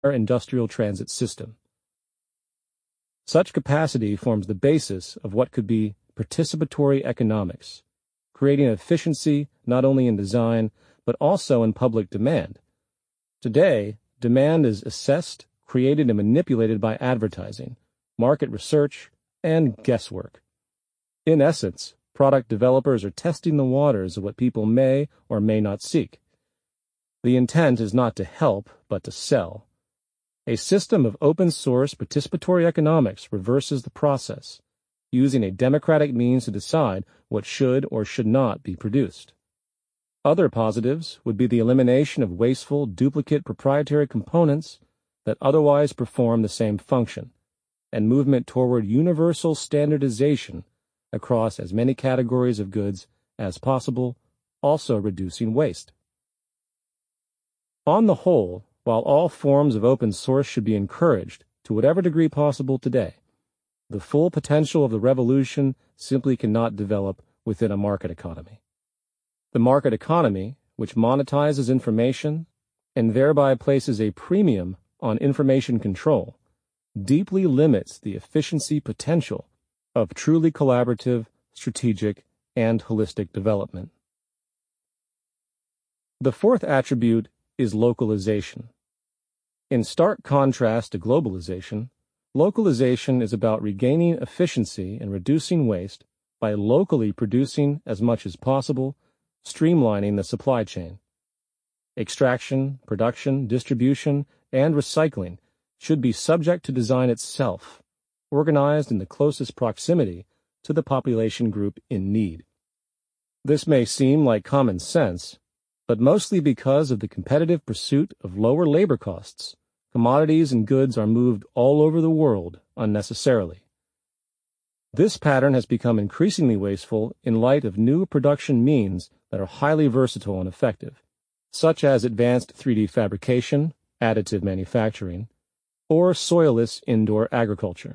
industrial transit system. Such capacity forms the basis of what could be participatory economics, creating efficiency not only in design but also in public demand. Today, demand is assessed, created, and manipulated by advertising, market research, and guesswork. In essence, product developers are testing the waters of what people may or may not seek. The intent is not to help, but to sell. A system of open-source participatory economics reverses the process, using a democratic means to decide what should or should not be produced. Other positives would be the elimination of wasteful, duplicate proprietary components that otherwise perform the same function, and movement toward universal standardization across as many categories of goods as possible, also reducing waste. On the whole, while all forms of open source should be encouraged to whatever degree possible today, the full potential of the revolution simply cannot develop within a market economy. The market economy, which monetizes information and thereby places a premium on information control, deeply limits the efficiency potential of truly collaborative, strategic, and holistic development. The fourth attribute is localization. In stark contrast to globalization, localization is about regaining efficiency and reducing waste by locally producing as much as possible, streamlining the supply chain. Extraction, production, distribution, and recycling should be subject to design itself, organized in the closest proximity to the population group in need. This may seem like common sense, but mostly because of the competitive pursuit of lower labor costs, commodities and goods are moved all over the world unnecessarily. This pattern has become increasingly wasteful in light of new production means that are highly versatile and effective, such as advanced 3D fabrication, additive manufacturing, or soilless indoor agriculture.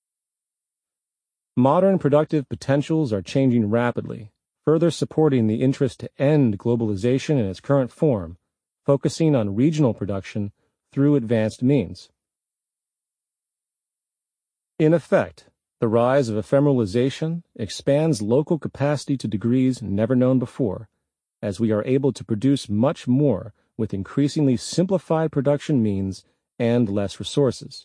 Modern productive potentials are changing rapidly, further supporting the interest to end globalization in its current form, focusing on regional production through advanced means. In effect, the rise of ephemeralization expands local capacity to degrees never known before, as we are able to produce much more with increasingly simplified production means and less resources.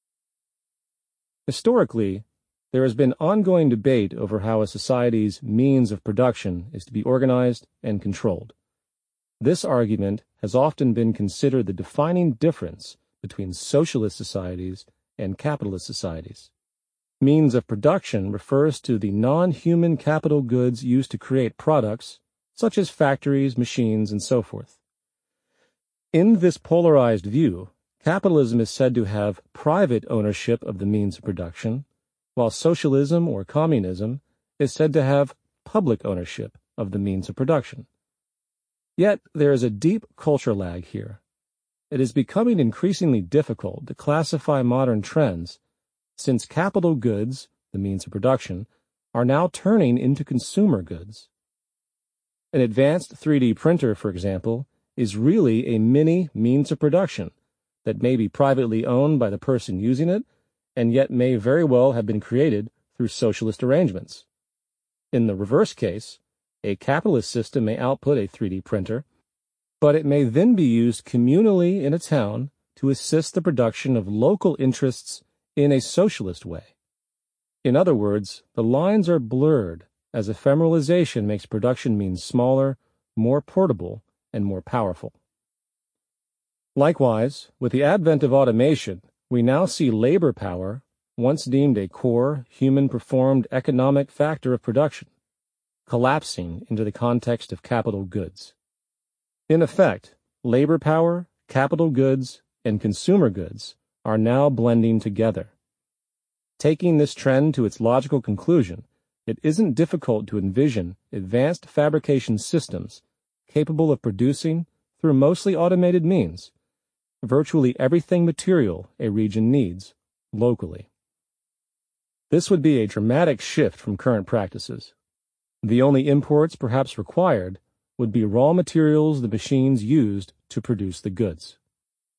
Historically, there has been ongoing debate over how a society's means of production is to be organized and controlled. This argument has often been considered the defining difference between socialist societies and capitalist societies. Means of production refers to the non-human capital goods used to create products, such as factories, machines, and so forth. In this polarized view, capitalism is said to have private ownership of the means of production, while socialism or communism is said to have public ownership of the means of production. Yet there is a deep culture lag here. It is becoming increasingly difficult to classify modern trends since capital goods, the means of production, are now turning into consumer goods. An advanced 3D printer, for example, is really a mini means of production that may be privately owned by the person using it and yet may very well have been created through socialist arrangements. In the reverse case, a capitalist system may output a 3D printer, but it may then be used communally in a town to assist the production of local interests in a socialist way. In other words, the lines are blurred as ephemeralization makes production means smaller, more portable, and more powerful. Likewise, with the advent of automation, we now see labor power, once deemed a core, human-performed economic factor of production, collapsing into the context of capital goods. In effect, labor power, capital goods, and consumer goods are now blending together. Taking this trend to its logical conclusion, it isn't difficult to envision advanced fabrication systems capable of producing, through mostly automated means, virtually everything material a region needs, locally. This would be a dramatic shift from current practices. The only imports perhaps required would be raw materials the machines used to produce the goods.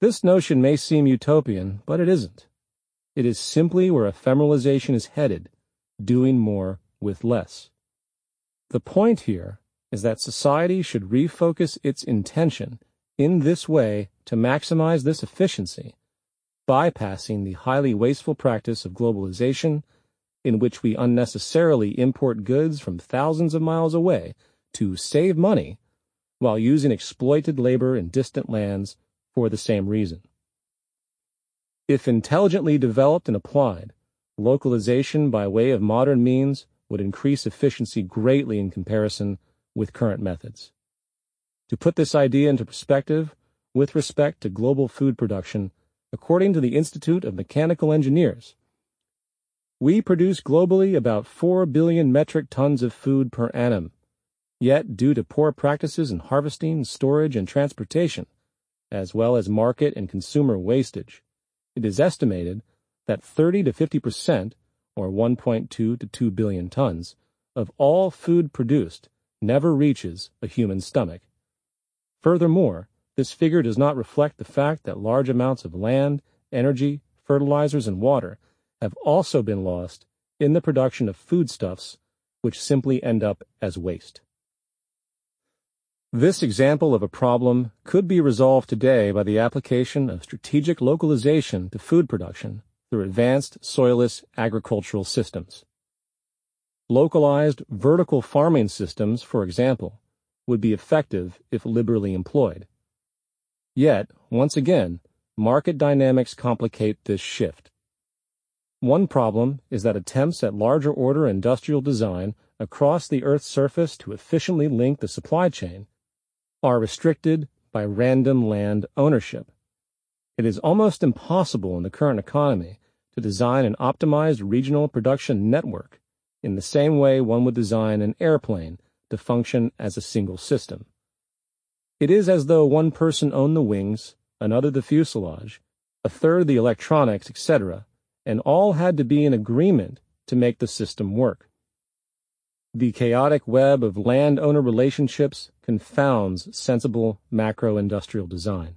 This notion may seem utopian, but it isn't. It is simply where ephemeralization is headed, doing more with less. The point here is that society should refocus its intention in this way to maximize this efficiency, bypassing the highly wasteful practice of globalization, in which we unnecessarily import goods from thousands of miles away to save money while using exploited labor in distant lands for the same reason. If intelligently developed and applied, localization by way of modern means would increase efficiency greatly in comparison with current methods. To put this idea into perspective, with respect to global food production, according to the Institute of Mechanical Engineers, we produce globally about 4 billion metric tons of food per annum. Yet, due to poor practices in harvesting, storage, and transportation, as well as market and consumer wastage, it is estimated that 30 to 50%, or 1.2 to 2 billion tons, of all food produced never reaches a human stomach. Furthermore, this figure does not reflect the fact that large amounts of land, energy, fertilizers, and water have also been lost in the production of foodstuffs, which simply end up as waste. This example of a problem could be resolved today by the application of strategic localization to food production through advanced soilless agricultural systems. Localized vertical farming systems, for example, would be effective if liberally employed. Yet, once again, market dynamics complicate this shift. One problem is that attempts at larger order industrial design across the Earth's surface to efficiently link the supply chain are restricted by random land ownership. It is almost impossible in the current economy to design an optimized regional production network in the same way one would design an airplane to function as a single system. It is as though one person owned the wings, another the fuselage, a third the electronics, etc., and all had to be in agreement to make the system work. The chaotic web of landowner relationships confounds sensible macro-industrial design.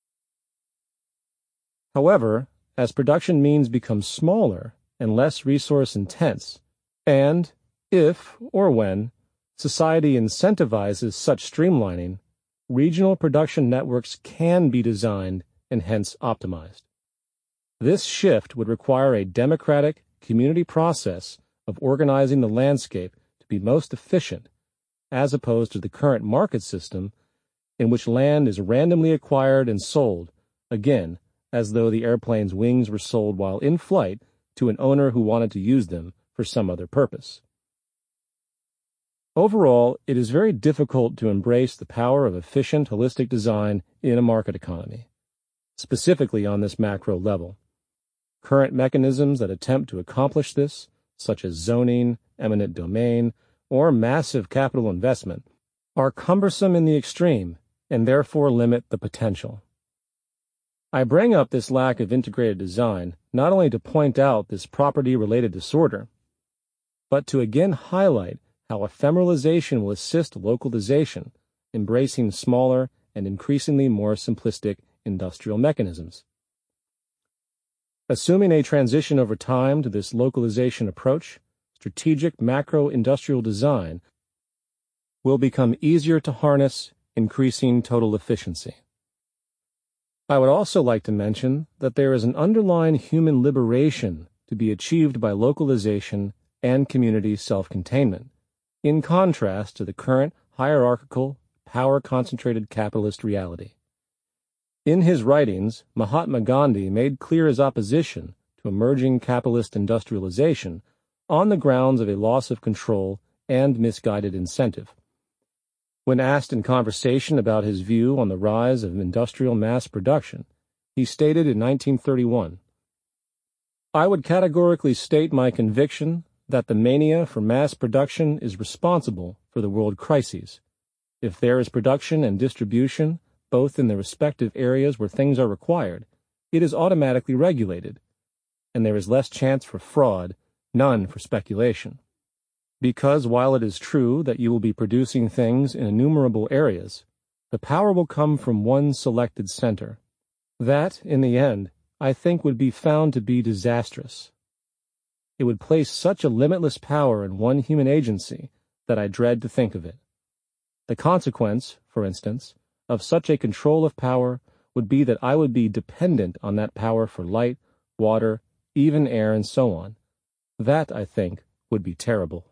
However, as production means become smaller and less resource-intense, and if or when society incentivizes such streamlining, regional production networks can be designed and hence optimized. This shift would require a democratic community process of organizing the landscape to be most efficient, as opposed to the current market system in which land is randomly acquired and sold, again, as though the airplane's wings were sold while in flight to an owner who wanted to use them for some other purpose. Overall, it is very difficult to embrace the power of efficient holistic design in a market economy, specifically on this macro level. Current mechanisms that attempt to accomplish this, such as zoning, eminent domain, or massive capital investment, are cumbersome in the extreme and therefore limit the potential. I bring up this lack of integrated design not only to point out this property-related disorder, but to again highlight how ephemeralization will assist localization, embracing smaller and increasingly more simplistic industrial mechanisms. Assuming a transition over time to this localization approach, strategic macro-industrial design will become easier to harness, increasing total efficiency. I would also like to mention that there is an underlying human liberation to be achieved by localization and community self-containment, in contrast to the current hierarchical, power-concentrated capitalist reality. In his writings, Mahatma Gandhi made clear his opposition to emerging capitalist industrialization on the grounds of a loss of control and misguided incentive. When asked in conversation about his view on the rise of industrial mass production, he stated in 1931, "I would categorically state my conviction that the mania for mass production is responsible for the world crises. If there is production and distribution, both in the respective areas where things are required, it is automatically regulated, and there is less chance for fraud, none for speculation. Because while it is true that you will be producing things in innumerable areas, the power will come from one selected center. That, in the end, I think would be found to be disastrous. It would place such a limitless power in one human agency that I dread to think of it. The consequence, for instance, of such a control of power would be that I would be dependent on that power for light, water, even air, and so on. That, I think, would be terrible.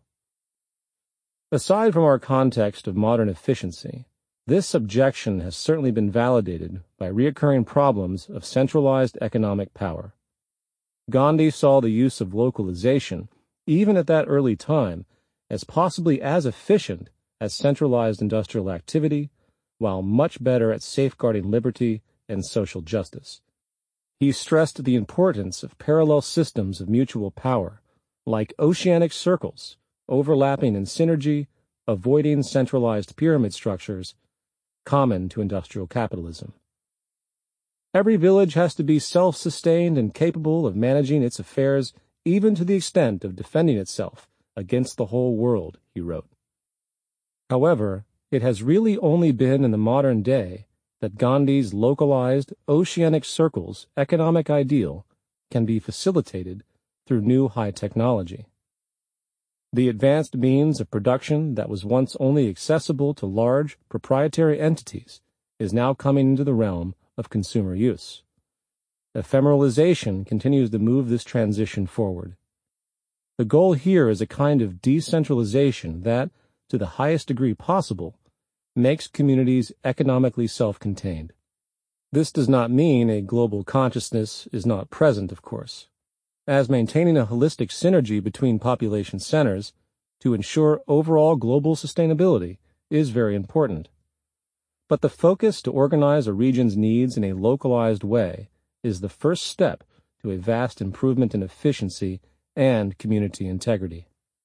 Aside from our context of modern efficiency, this objection has certainly been validated by recurring problems of centralized economic power. Gandhi saw the use of localization, even at that early time, as possibly as efficient as centralized industrial activity, while much better at safeguarding liberty and social justice. He stressed the importance of parallel systems of mutual power, like oceanic circles, overlapping in synergy, avoiding centralized pyramid structures, common to industrial capitalism. Every village has to be self-sustained and capable of managing its affairs, even to the extent of defending itself against the whole world, he wrote. However, it has really only been in the modern day that Gandhi's localized oceanic circles economic ideal can be facilitated through new high technology. The advanced means of production that was once only accessible to large, proprietary entities is now coming into the realm of consumer use. Ephemeralization continues to move this transition forward. The goal here is a kind of decentralization that, to the highest degree possible, makes communities economically self-contained. This does not mean a global consciousness is not present, of course, as maintaining a holistic synergy between population centers to ensure overall global sustainability is very important. But the focus to organize a region's needs in a localized way is the first step to a vast improvement in efficiency and community integrity.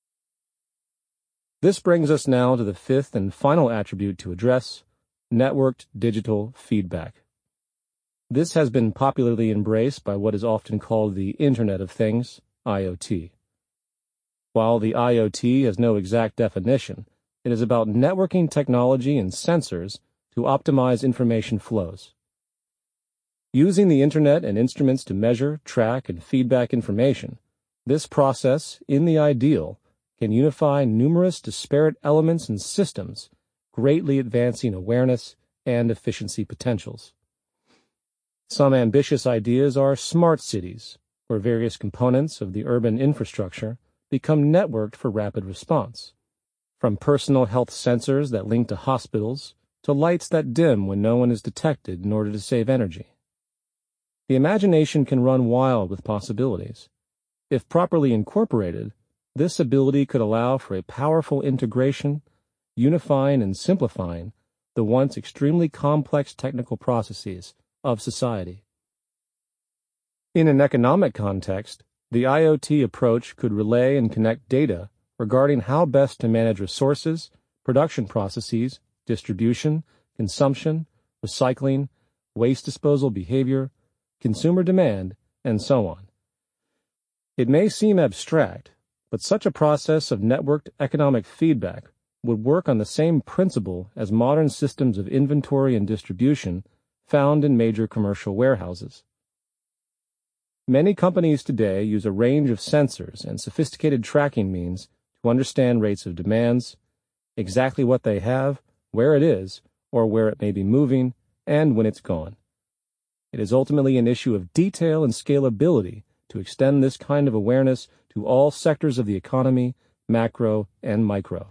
This brings us now to the fifth and final attribute to address, networked digital feedback. This has been popularly embraced by what is often called the Internet of Things, IoT. While the IoT has no exact definition, it is about networking technology and sensors to optimize information flows. Using the Internet and instruments to measure, track, and feedback information, this process, in the ideal, can unify numerous disparate elements and systems, greatly advancing awareness and efficiency potentials. Some ambitious ideas are smart cities, where various components of the urban infrastructure become networked for rapid response, from personal health sensors that link to hospitals to lights that dim when no one is detected in order to save energy. The imagination can run wild with possibilities. If properly incorporated, this ability could allow for a powerful integration, unifying and simplifying the once extremely complex technical processes of society. In an economic context, the IoT approach could relay and connect data regarding how best to manage resources, production processes, distribution, consumption, recycling, waste disposal behavior, consumer demand, and so on. It may seem abstract, but such a process of networked economic feedback would work on the same principle as modern systems of inventory and distribution found in major commercial warehouses. Many companies today use a range of sensors and sophisticated tracking means to understand rates of demands, exactly what they have, where it is, or where it may be moving, and when it's gone. It is ultimately an issue of detail and scalability to extend this kind of awareness to all sectors of the economy, macro and micro.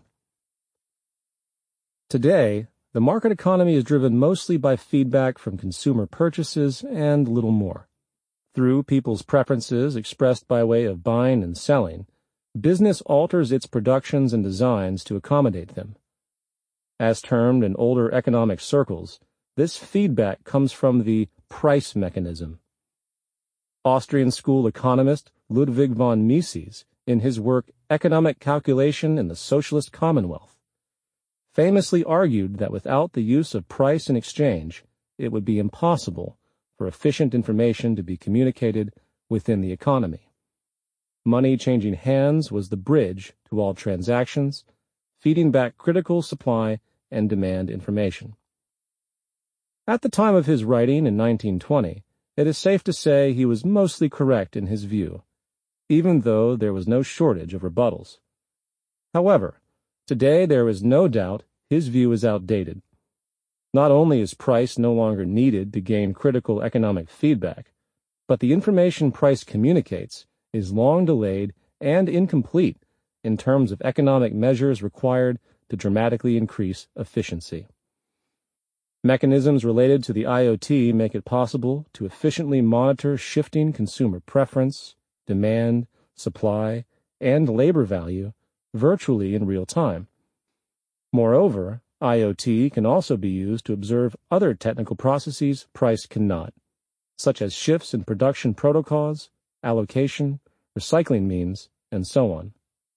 Today, the market economy is driven mostly by feedback from consumer purchases and little more. Through people's preferences expressed by way of buying and selling, business alters its productions and designs to accommodate them. As termed in older economic circles, this feedback comes from the price mechanism. Austrian school economist Ludwig von Mises, in his work Economic Calculation in the Socialist Commonwealth, famously argued that without the use of price and exchange, it would be impossible for efficient information to be communicated within the economy. Money changing hands was the bridge to all transactions, feeding back critical supply and demand information. At the time of his writing in 1920, it is safe to say he was mostly correct in his view, even though there was no shortage of rebuttals. However, today there is no doubt his view is outdated. Not only is price no longer needed to gain critical economic feedback, but the information price communicates is long delayed and incomplete in terms of economic measures required to dramatically increase efficiency. Mechanisms related to the IoT make it possible to efficiently monitor shifting consumer preference, demand, supply, and labor value virtually in real time. Moreover, IoT can also be used to observe other technical processes price cannot, such as shifts in production protocols, allocation, recycling means, and so on.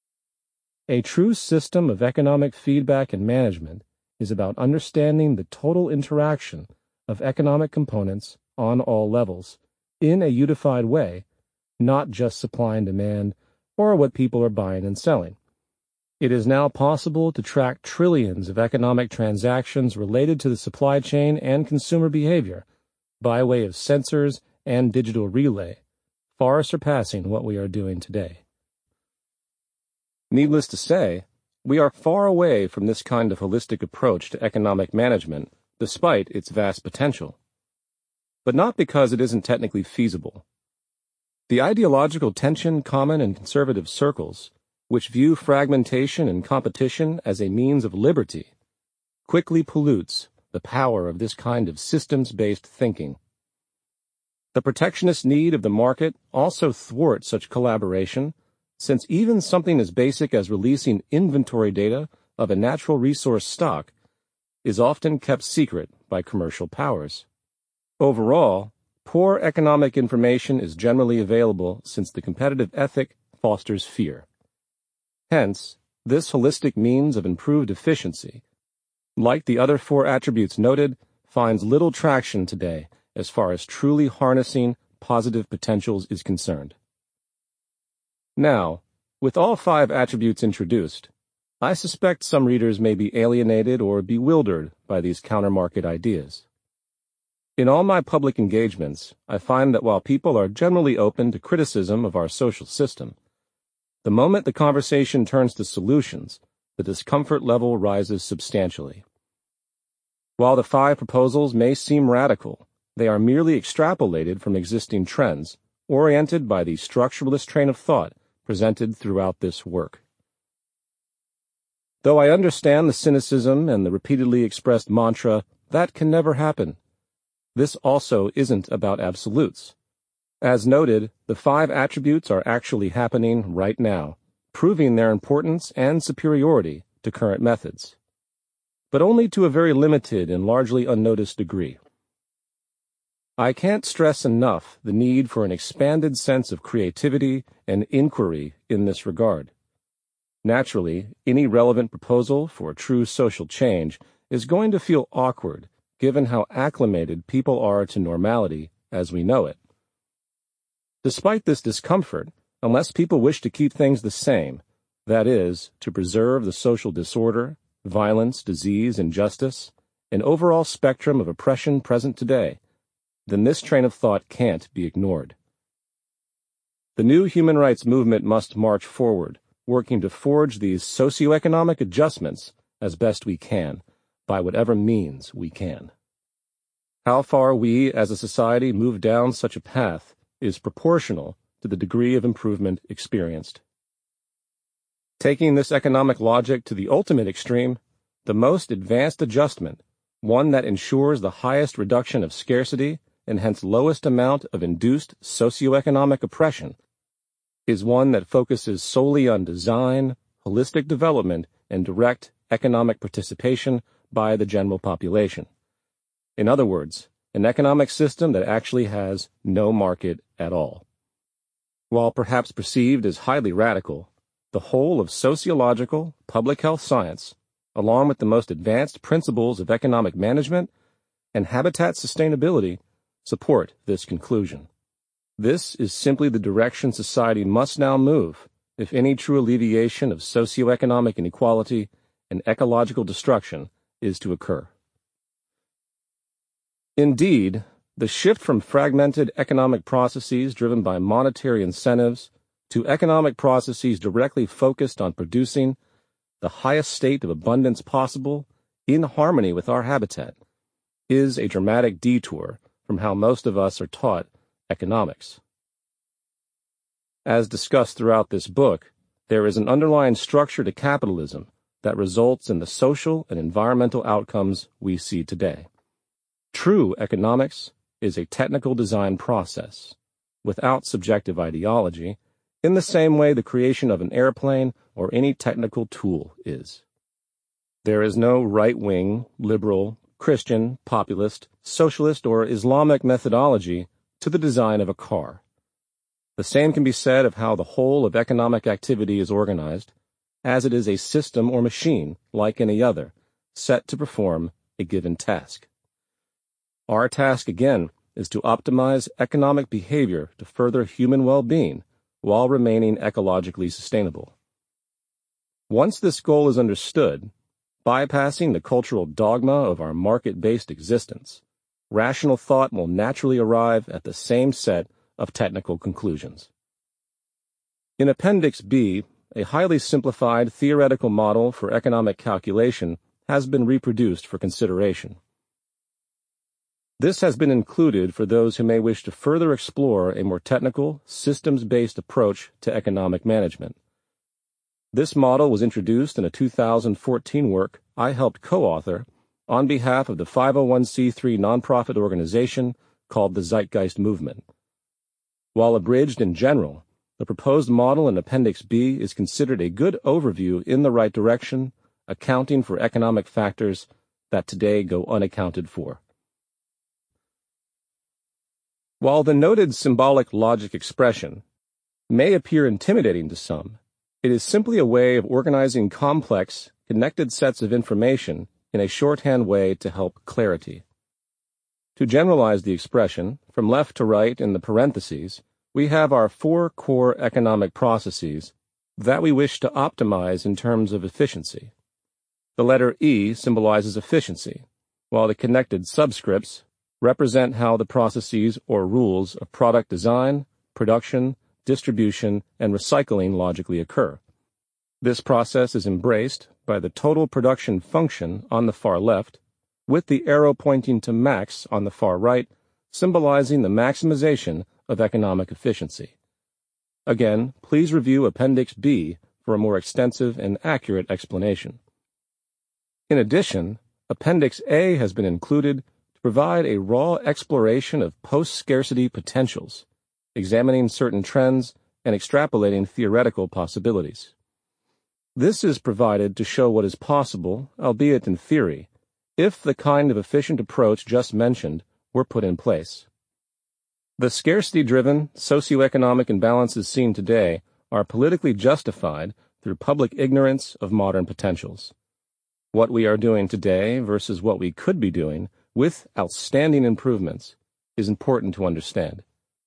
A true system of economic feedback and management is about understanding the total interaction of economic components on all levels in a unified way, not just supply and demand or what people are buying and selling. It is now possible to track trillions of economic transactions related to the supply chain and consumer behavior by way of sensors and digital relay, far surpassing what we are doing today. Needless to say, we are far away from this kind of holistic approach to economic management, despite its vast potential. But not because it isn't technically feasible. The ideological tension common in conservative circles, which view fragmentation and competition as a means of liberty, quickly pollutes the power of this kind of systems-based thinking. The protectionist need of the market also thwarts such collaboration, since even something as basic as releasing inventory data of a natural resource stock is often kept secret by commercial powers. Overall, poor economic information is generally available since the competitive ethic fosters fear. Hence, this holistic means of improved efficiency, like the other four attributes noted, finds little traction today as far as truly harnessing positive potentials is concerned. Now, with all five attributes introduced, I suspect some readers may be alienated or bewildered by these counter-market ideas. In all my public engagements, I find that while people are generally open to criticism of our social system, the moment the conversation turns to solutions, the discomfort level rises substantially. While the five proposals may seem radical, they are merely extrapolated from existing trends, oriented by the structuralist train of thought presented throughout this work. Though I understand the cynicism and the repeatedly expressed mantra, "that can never happen," this also isn't about absolutes. As noted, the five attributes are actually happening right now, proving their importance and superiority to current methods, but only to a very limited and largely unnoticed degree. I can't stress enough the need for an expanded sense of creativity and inquiry in this regard. Naturally, any relevant proposal for true social change is going to feel awkward given how acclimated people are to normality as we know it. Despite this discomfort, unless people wish to keep things the same, that is, to preserve the social disorder, violence, disease, injustice, an overall spectrum of oppression present today, then this train of thought can't be ignored. The new human rights movement must march forward, working to forge these socioeconomic adjustments as best we can, by whatever means we can. How far we as a society move down such a path is proportional to the degree of improvement experienced. Taking this economic logic to the ultimate extreme, the most advanced adjustment, one that ensures the highest reduction of scarcity and hence lowest amount of induced socioeconomic oppression, is one that focuses solely on design, holistic development, and direct economic participation by the general population. In other words, an economic system that actually has no market at all. While perhaps perceived as highly radical, the whole of sociological, public health science, along with the most advanced principles of economic management and habitat sustainability, support this conclusion. This is simply the direction society must now move if any true alleviation of socioeconomic inequality and ecological destruction is to occur. Indeed, the shift from fragmented economic processes driven by monetary incentives to economic processes directly focused on producing the highest state of abundance possible in harmony with our habitat is a dramatic detour from how most of us are taught economics. As discussed throughout this book, there is an underlying structure to capitalism that results in the social and environmental outcomes we see today. True economics is a technical design process, without subjective ideology, in the same way the creation of an airplane or any technical tool is. There is no right-wing, liberal, Christian, populist, socialist, or Islamic methodology to the design of a car. The same can be said of how the whole of economic activity is organized, as it is a system or machine, like any other, set to perform a given task. Our task, again, is to optimize economic behavior to further human well-being while remaining ecologically sustainable. Once this goal is understood, bypassing the cultural dogma of our market-based existence, rational thought will naturally arrive at the same set of technical conclusions. In Appendix B, a highly simplified theoretical model for economic calculation has been reproduced for consideration. This has been included for those who may wish to further explore a more technical, systems-based approach to economic management. This model was introduced in a 2014 work I helped co-author on behalf of the 501c3 nonprofit organization called the Zeitgeist Movement. While abridged in general, the proposed model in Appendix B is considered a good overview in the right direction, accounting for economic factors that today go unaccounted for. While the noted symbolic logic expression may appear intimidating to some, it is simply a way of organizing complex, connected sets of information in a shorthand way to help clarity. To generalize the expression, from left to right in the parentheses, we have our 4 core economic processes that we wish to optimize in terms of efficiency. The letter E symbolizes efficiency, while the connected subscripts represent how the processes or rules of product design, production, distribution, and recycling logically occur. This process is embraced by the total production function on the far left, with the arrow pointing to max on the far right, symbolizing the maximization of economic efficiency. Again, please review Appendix B for a more extensive and accurate explanation. In addition, Appendix A has been included to provide a raw exploration of post-scarcity potentials, examining certain trends and extrapolating theoretical possibilities. This is provided to show what is possible, albeit in theory, if the kind of efficient approach just mentioned were put in place. The scarcity-driven socioeconomic imbalances seen today are politically justified through public ignorance of modern potentials. What we are doing today versus what we could be doing with outstanding improvements is important to understand.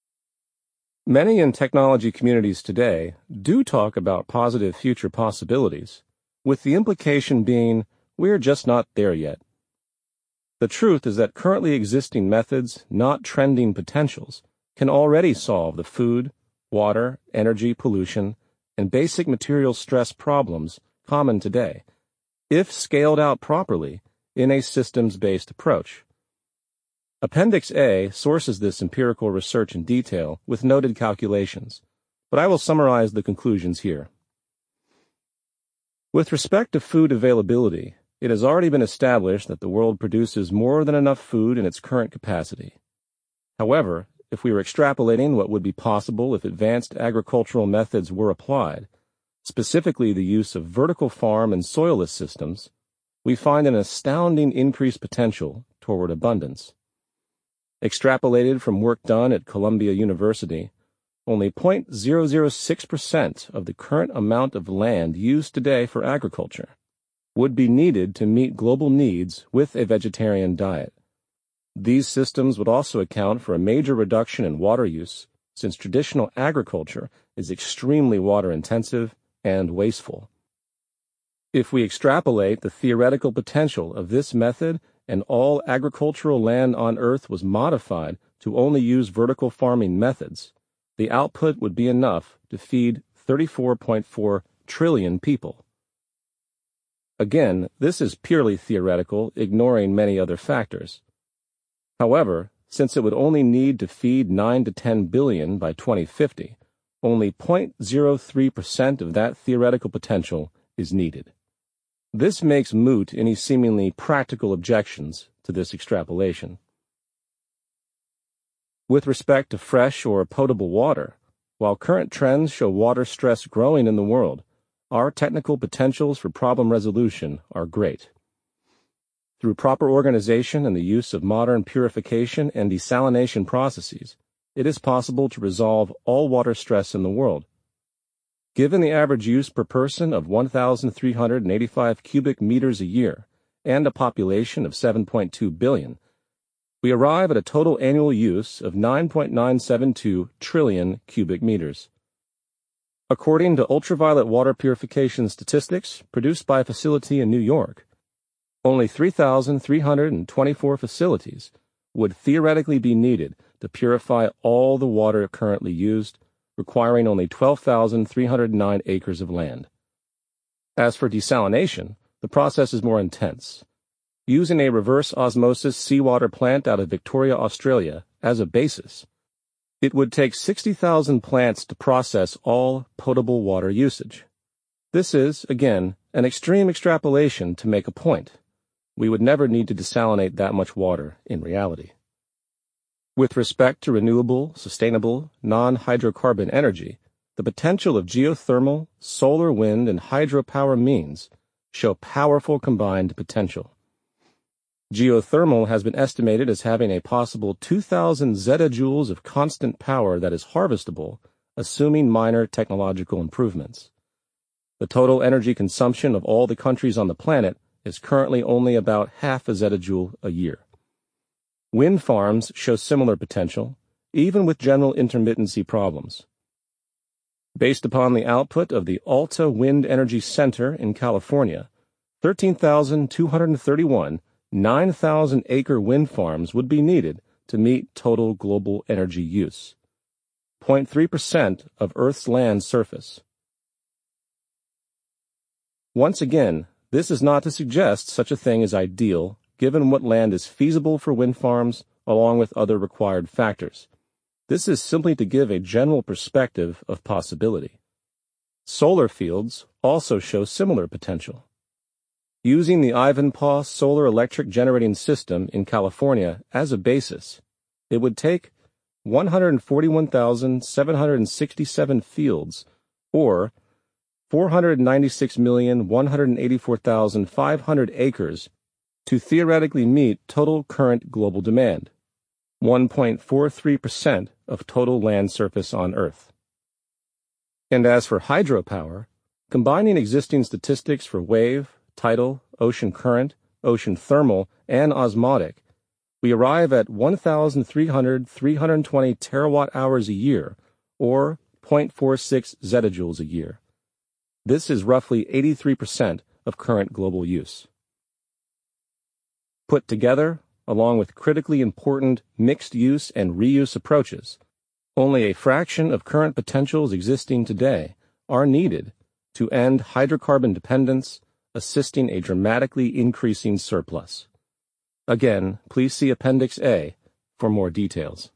Many in technology communities today do talk about positive future possibilities, with the implication being we're just not there yet. The truth is that currently existing methods, not trending potentials, can already solve the food, water, energy pollution, and basic material stress problems common today, if scaled out properly in a systems-based approach. Appendix A sources this empirical research in detail with noted calculations, but I will summarize the conclusions here. With respect to food availability, it has already been established that the world produces more than enough food in its current capacity. However, if we were extrapolating what would be possible if advanced agricultural methods were applied, specifically the use of vertical farm and soilless systems, we find an astounding increased potential toward abundance. Extrapolated from work done at Columbia University, only 0.006% of the current amount of land used today for agriculture would be needed to meet global needs with a vegetarian diet. These systems would also account for a major reduction in water use, since traditional agriculture is extremely water-intensive and wasteful. If we extrapolate the theoretical potential of this method and all agricultural land on Earth was modified to only use vertical farming methods, the output would be enough to feed 34.4 trillion people. Again, this is purely theoretical, ignoring many other factors. However, since it would only need to feed 9 to 10 billion by 2050, only 0.03% of that theoretical potential is needed. This makes moot any seemingly practical objections to this extrapolation. With respect to fresh or potable water, while current trends show water stress growing in the world, our technical potentials for problem resolution are great. Through proper organization and the use of modern purification and desalination processes, it is possible to resolve all water stress in the world. Given the average use per person of 1,385 cubic meters a year and a population of 7.2 billion, we arrive at a total annual use of 9.972 trillion cubic meters. According to ultraviolet water purification statistics produced by a facility in New York, only 3,324 facilities would theoretically be needed to purify all the water currently used, requiring only 12,309 acres of land. As for desalination, the process is more intense. Using a reverse osmosis seawater plant out of Victoria, Australia, as a basis, it would take 60,000 plants to process all potable water usage. This is, again, an extreme extrapolation to make a point. We would never need to desalinate that much water in reality. With respect to renewable, sustainable, non-hydrocarbon energy, the potential of geothermal, solar, wind, and hydropower means show powerful combined potential. Geothermal has been estimated as having a possible 2,000 zettajoules of constant power that is harvestable, assuming minor technological improvements. The total energy consumption of all the countries on the planet is currently only about half a zettajoule a year. Wind farms show similar potential, even with general intermittency problems. Based upon the output of the Alta Wind Energy Center in California, 13,231 9,000-acre wind farms would be needed to meet total global energy use, 0.3% of Earth's land surface. Once again, this is not to suggest such a thing is ideal, given what land is feasible for wind farms, along with other required factors. This is simply to give a general perspective of possibility. Solar fields also show similar potential. Using the Ivanpah solar electric generating system in California as a basis, it would take 141,767 fields, or 496,184,500 acres, to theoretically meet total current global demand, 1.43% of total land surface on Earth. And as for hydropower, combining existing statistics for wave, tidal, ocean current, ocean thermal, and osmotic, we arrive at 1,320 terawatt-hours a year, or 0.46 zettajoules a year. This is roughly 83% of current global use. Put together, along with critically important mixed-use and reuse approaches, only a fraction of current potentials existing today are needed to end hydrocarbon dependence, assisting a dramatically increasing surplus. Again, please see Appendix A for more details.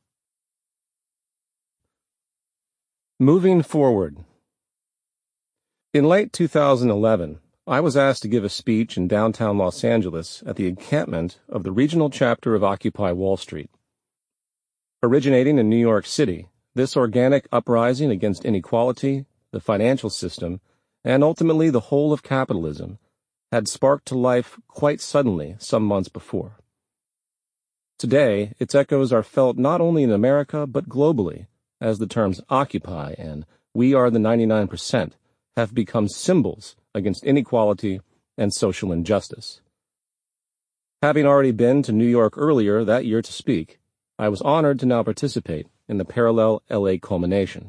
Moving forward. In late 2011, I was asked to give a speech in downtown Los Angeles at the encampment of the regional chapter of Occupy Wall Street. Originating in New York City, this organic uprising against inequality, the financial system, and ultimately the whole of capitalism had sparked to life quite suddenly some months before. Today, its echoes are felt not only in America but globally, as the terms Occupy and We Are the 99% have become symbols against inequality and social injustice. Having already been to New York earlier that year to speak, I was honored to now participate in the parallel LA culmination.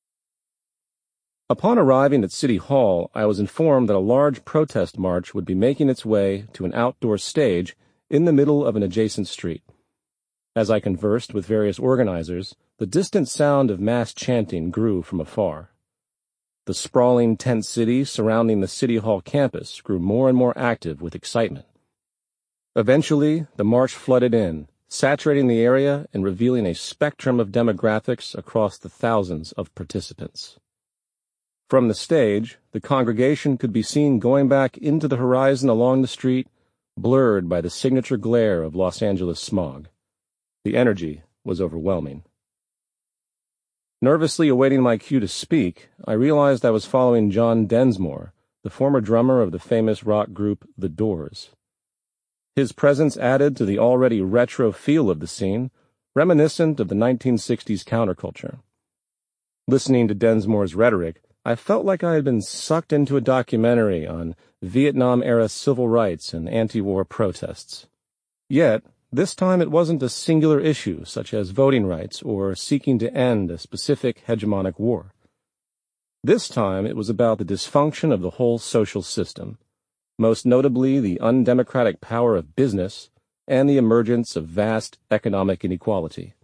Upon arriving at City Hall, I was informed that a large protest march would be making its way to an outdoor stage in the middle of an adjacent street. As I conversed with various organizers, the distant sound of mass chanting grew from afar. The sprawling tent city surrounding the City Hall campus grew more and more active with excitement. Eventually, the march flooded in, saturating the area and revealing a spectrum of demographics across the thousands of participants. From the stage, the congregation could be seen going back into the horizon along the street, blurred by the signature glare of Los Angeles smog. The energy was overwhelming. Nervously awaiting my cue to speak, I realized I was following John Densmore, the former drummer of the famous rock group The Doors. His presence added to the already retro feel of the scene, reminiscent of the 1960s counterculture. Listening to Densmore's rhetoric, I felt like I had been sucked into a documentary on Vietnam-era civil rights and anti-war protests. Yet, this time it wasn't a singular issue such as voting rights or seeking to end a specific hegemonic war. This time it was about the dysfunction of the whole social system, most notably the undemocratic power of business and the emergence of vast economic inequality.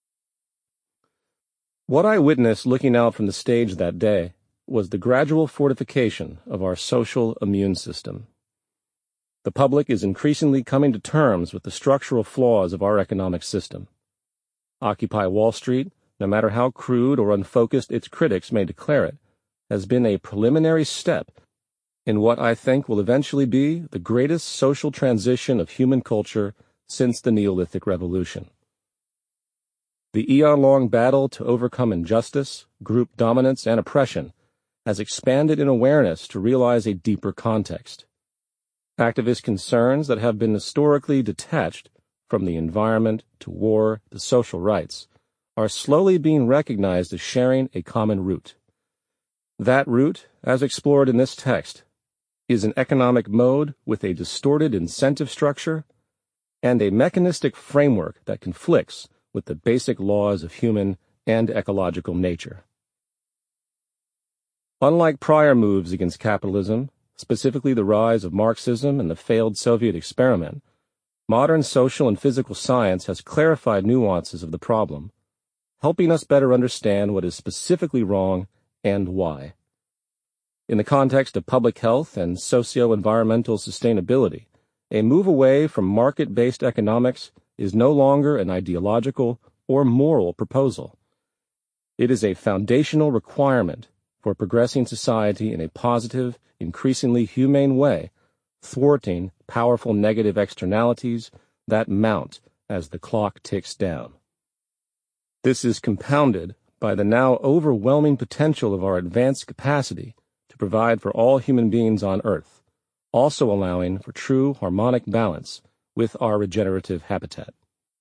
What I witnessed looking out from the stage that day was the gradual fortification of our social immune system. The public is increasingly coming to terms with the structural flaws of our economic system. Occupy Wall Street, no matter how crude or unfocused its critics may declare it, has been a preliminary step in what I think will eventually be the greatest social transition of human culture since the Neolithic Revolution. The eon-long battle to overcome injustice, group dominance, and oppression has expanded in awareness to realize a deeper context. Activist concerns that have been historically detached from the environment to war to social rights are slowly being recognized as sharing a common root. That root, as explored in this text, is an economic mode with a distorted incentive structure and a mechanistic framework that conflicts with the basic laws of human and ecological nature. Unlike prior moves against capitalism, specifically the rise of Marxism and the failed Soviet experiment, modern social and physical science has clarified nuances of the problem, helping us better understand what is specifically wrong and why. In the context of public health and socio-environmental sustainability, a move away from market-based economics is no longer an ideological or moral proposal. It is a foundational requirement for progressing society in a positive, increasingly humane way, thwarting powerful negative externalities that mount as the clock ticks down. This is compounded by the now overwhelming potential of our advanced capacity to provide for all human beings on Earth, also allowing for true harmonic balance with our regenerative habitat.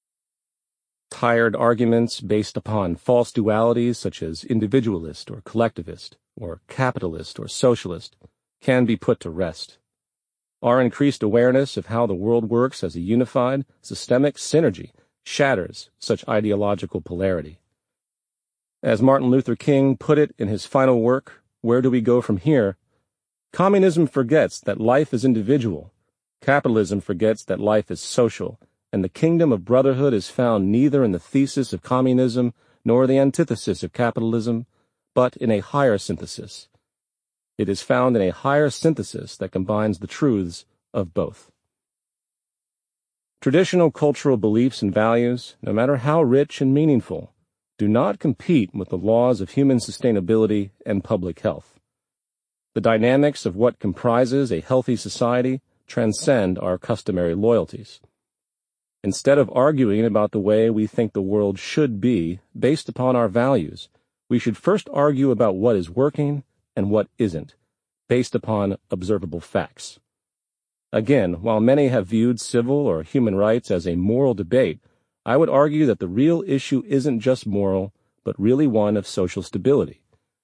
Tired arguments based upon false dualities such as individualist or collectivist, or capitalist or socialist, can be put to rest. Our increased awareness of how the world works as a unified, systemic synergy shatters such ideological polarity. As Martin Luther King put it in his final work, Where Do We Go From Here? Communism forgets that life is individual, capitalism forgets that life is social, and the kingdom of brotherhood is found neither in the thesis of communism nor the antithesis of capitalism, but in a higher synthesis. It is found in a higher synthesis that combines the truths of both. Traditional cultural beliefs and values, no matter how rich and meaningful, do not compete with the laws of human sustainability and public health. The dynamics of what comprises a healthy society transcend our customary loyalties. Instead of arguing about the way we think the world should be based upon our values, we should first argue about what is working and what isn't, based upon observable facts. Again, while many have viewed civil or human rights as a moral debate, I would argue that the real issue isn't just moral, but really one of social stability.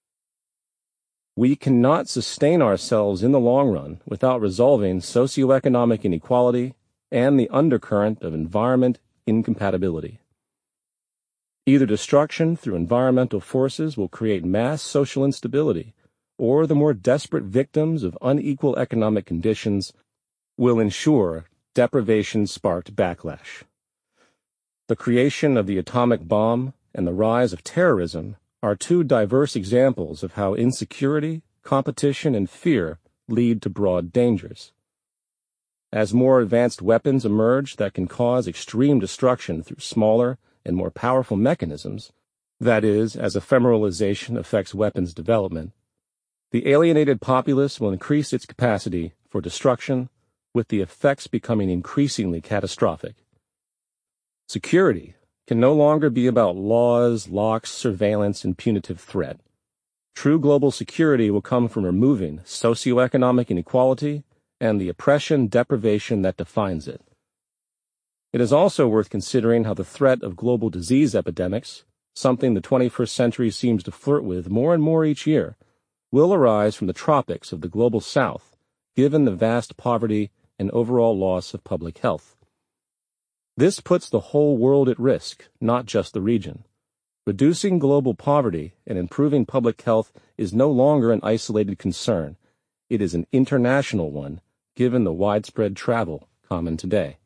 We cannot sustain ourselves in the long run without resolving socioeconomic inequality and the undercurrent of environment incompatibility. Either destruction through environmental forces will create mass social instability, or the more desperate victims of unequal economic conditions will ensure deprivation sparked backlash. The creation of the atomic bomb and the rise of terrorism are two diverse examples of how insecurity, competition, and fear lead to broad dangers. As more advanced weapons emerge that can cause extreme destruction through smaller and more powerful mechanisms, that is, as ephemeralization affects weapons development, the alienated populace will increase its capacity for destruction, with the effects becoming increasingly catastrophic. Security can no longer be about laws, locks, surveillance, and punitive threat. True global security will come from removing socioeconomic inequality and the oppression, deprivation that defines it. It is also worth considering how the threat of global disease epidemics, something the 21st century seems to flirt with more and more each year, will arise from the tropics of the global south, given the vast poverty and overall loss of public health. This puts the whole world at risk, not just the region. Reducing global poverty and improving public health is no longer an isolated concern. It is an international one, given the widespread travel common today.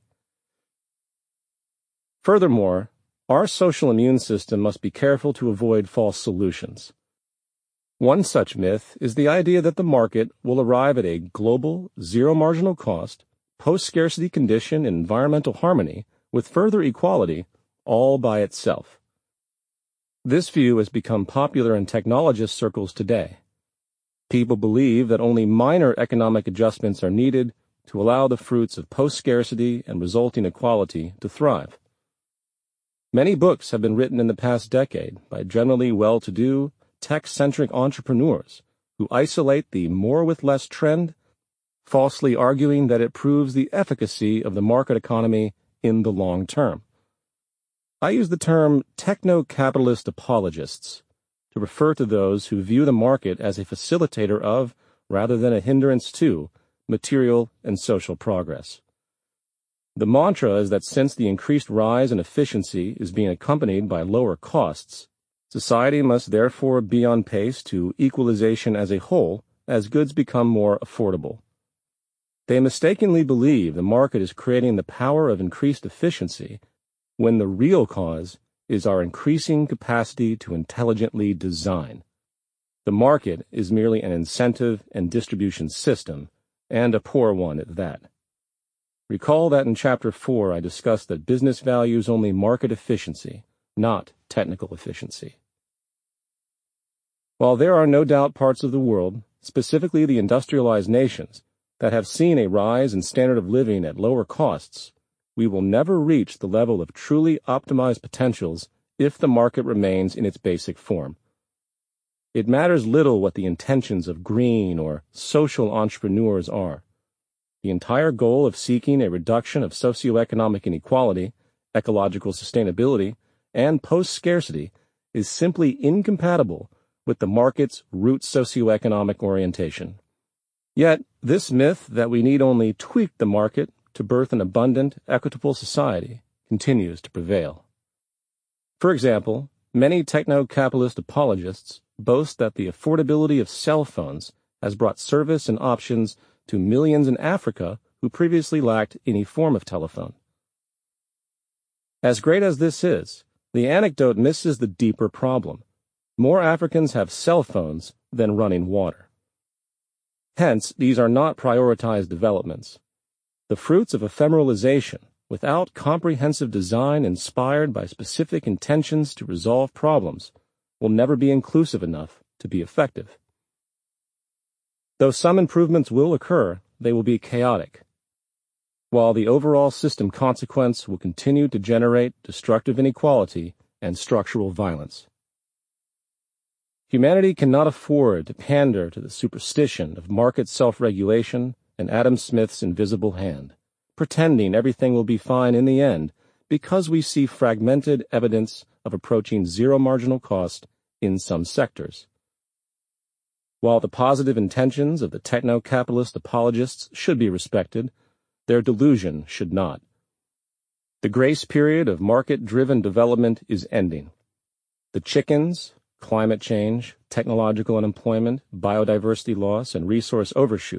Furthermore, our social immune system must be careful to avoid false solutions. One such myth is the idea that the market will arrive at a global, zero marginal cost, post-scarcity condition in environmental harmony with further equality all by itself. This view has become popular in technologist circles today. People believe that only minor economic adjustments are needed to allow the fruits of post-scarcity and resulting equality to thrive. Many books have been written in the past decade by generally well-to-do, tech-centric entrepreneurs who isolate the more with less trend, falsely arguing that it proves the efficacy of the market economy in the long term. I use the term techno-capitalist apologists to refer to those who view the market as a facilitator of, rather than a hindrance to, material and social progress. The mantra is that since the increased rise in efficiency is being accompanied by lower costs, society must therefore be on pace to equalization as a whole as goods become more affordable. They mistakenly believe the market is creating the power of increased efficiency when the real cause is our increasing capacity to intelligently design. The market is merely an incentive and distribution system, and a poor one at that. Recall that in Chapter 4 I discussed that business values only market efficiency, not technical efficiency. While there are no doubt parts of the world, specifically the industrialized nations, that have seen a rise in standard of living at lower costs, we will never reach the level of truly optimized potentials if the market remains in its basic form. It matters little what the intentions of green or social entrepreneurs are. The entire goal of seeking a reduction of socioeconomic inequality, ecological sustainability, and post-scarcity is simply incompatible with the market's root socioeconomic orientation. Yet, this myth that we need only tweak the market to birth an abundant, equitable society continues to prevail. For example, many techno-capitalist apologists boast that the affordability of cell phones has brought service and options to millions in Africa who previously lacked any form of telephone. As great as this is, the anecdote misses the deeper problem. More Africans have cell phones than running water. Hence, these are not prioritized developments. The fruits of ephemeralization, without comprehensive design inspired by specific intentions to resolve problems, will never be inclusive enough to be effective. Though some improvements will occur, they will be chaotic, while the overall system consequence will continue to generate destructive inequality and structural violence. Humanity cannot afford to pander to the superstition of market self-regulation and Adam Smith's invisible hand, pretending everything will be fine in the end because we see fragmented evidence of approaching zero marginal cost in some sectors. While the positive intentions of the techno-capitalist apologists should be respected, their delusion should not. The grace period of market-driven development is ending. The chickens, climate change, technological unemployment, biodiversity loss, and resource overshoot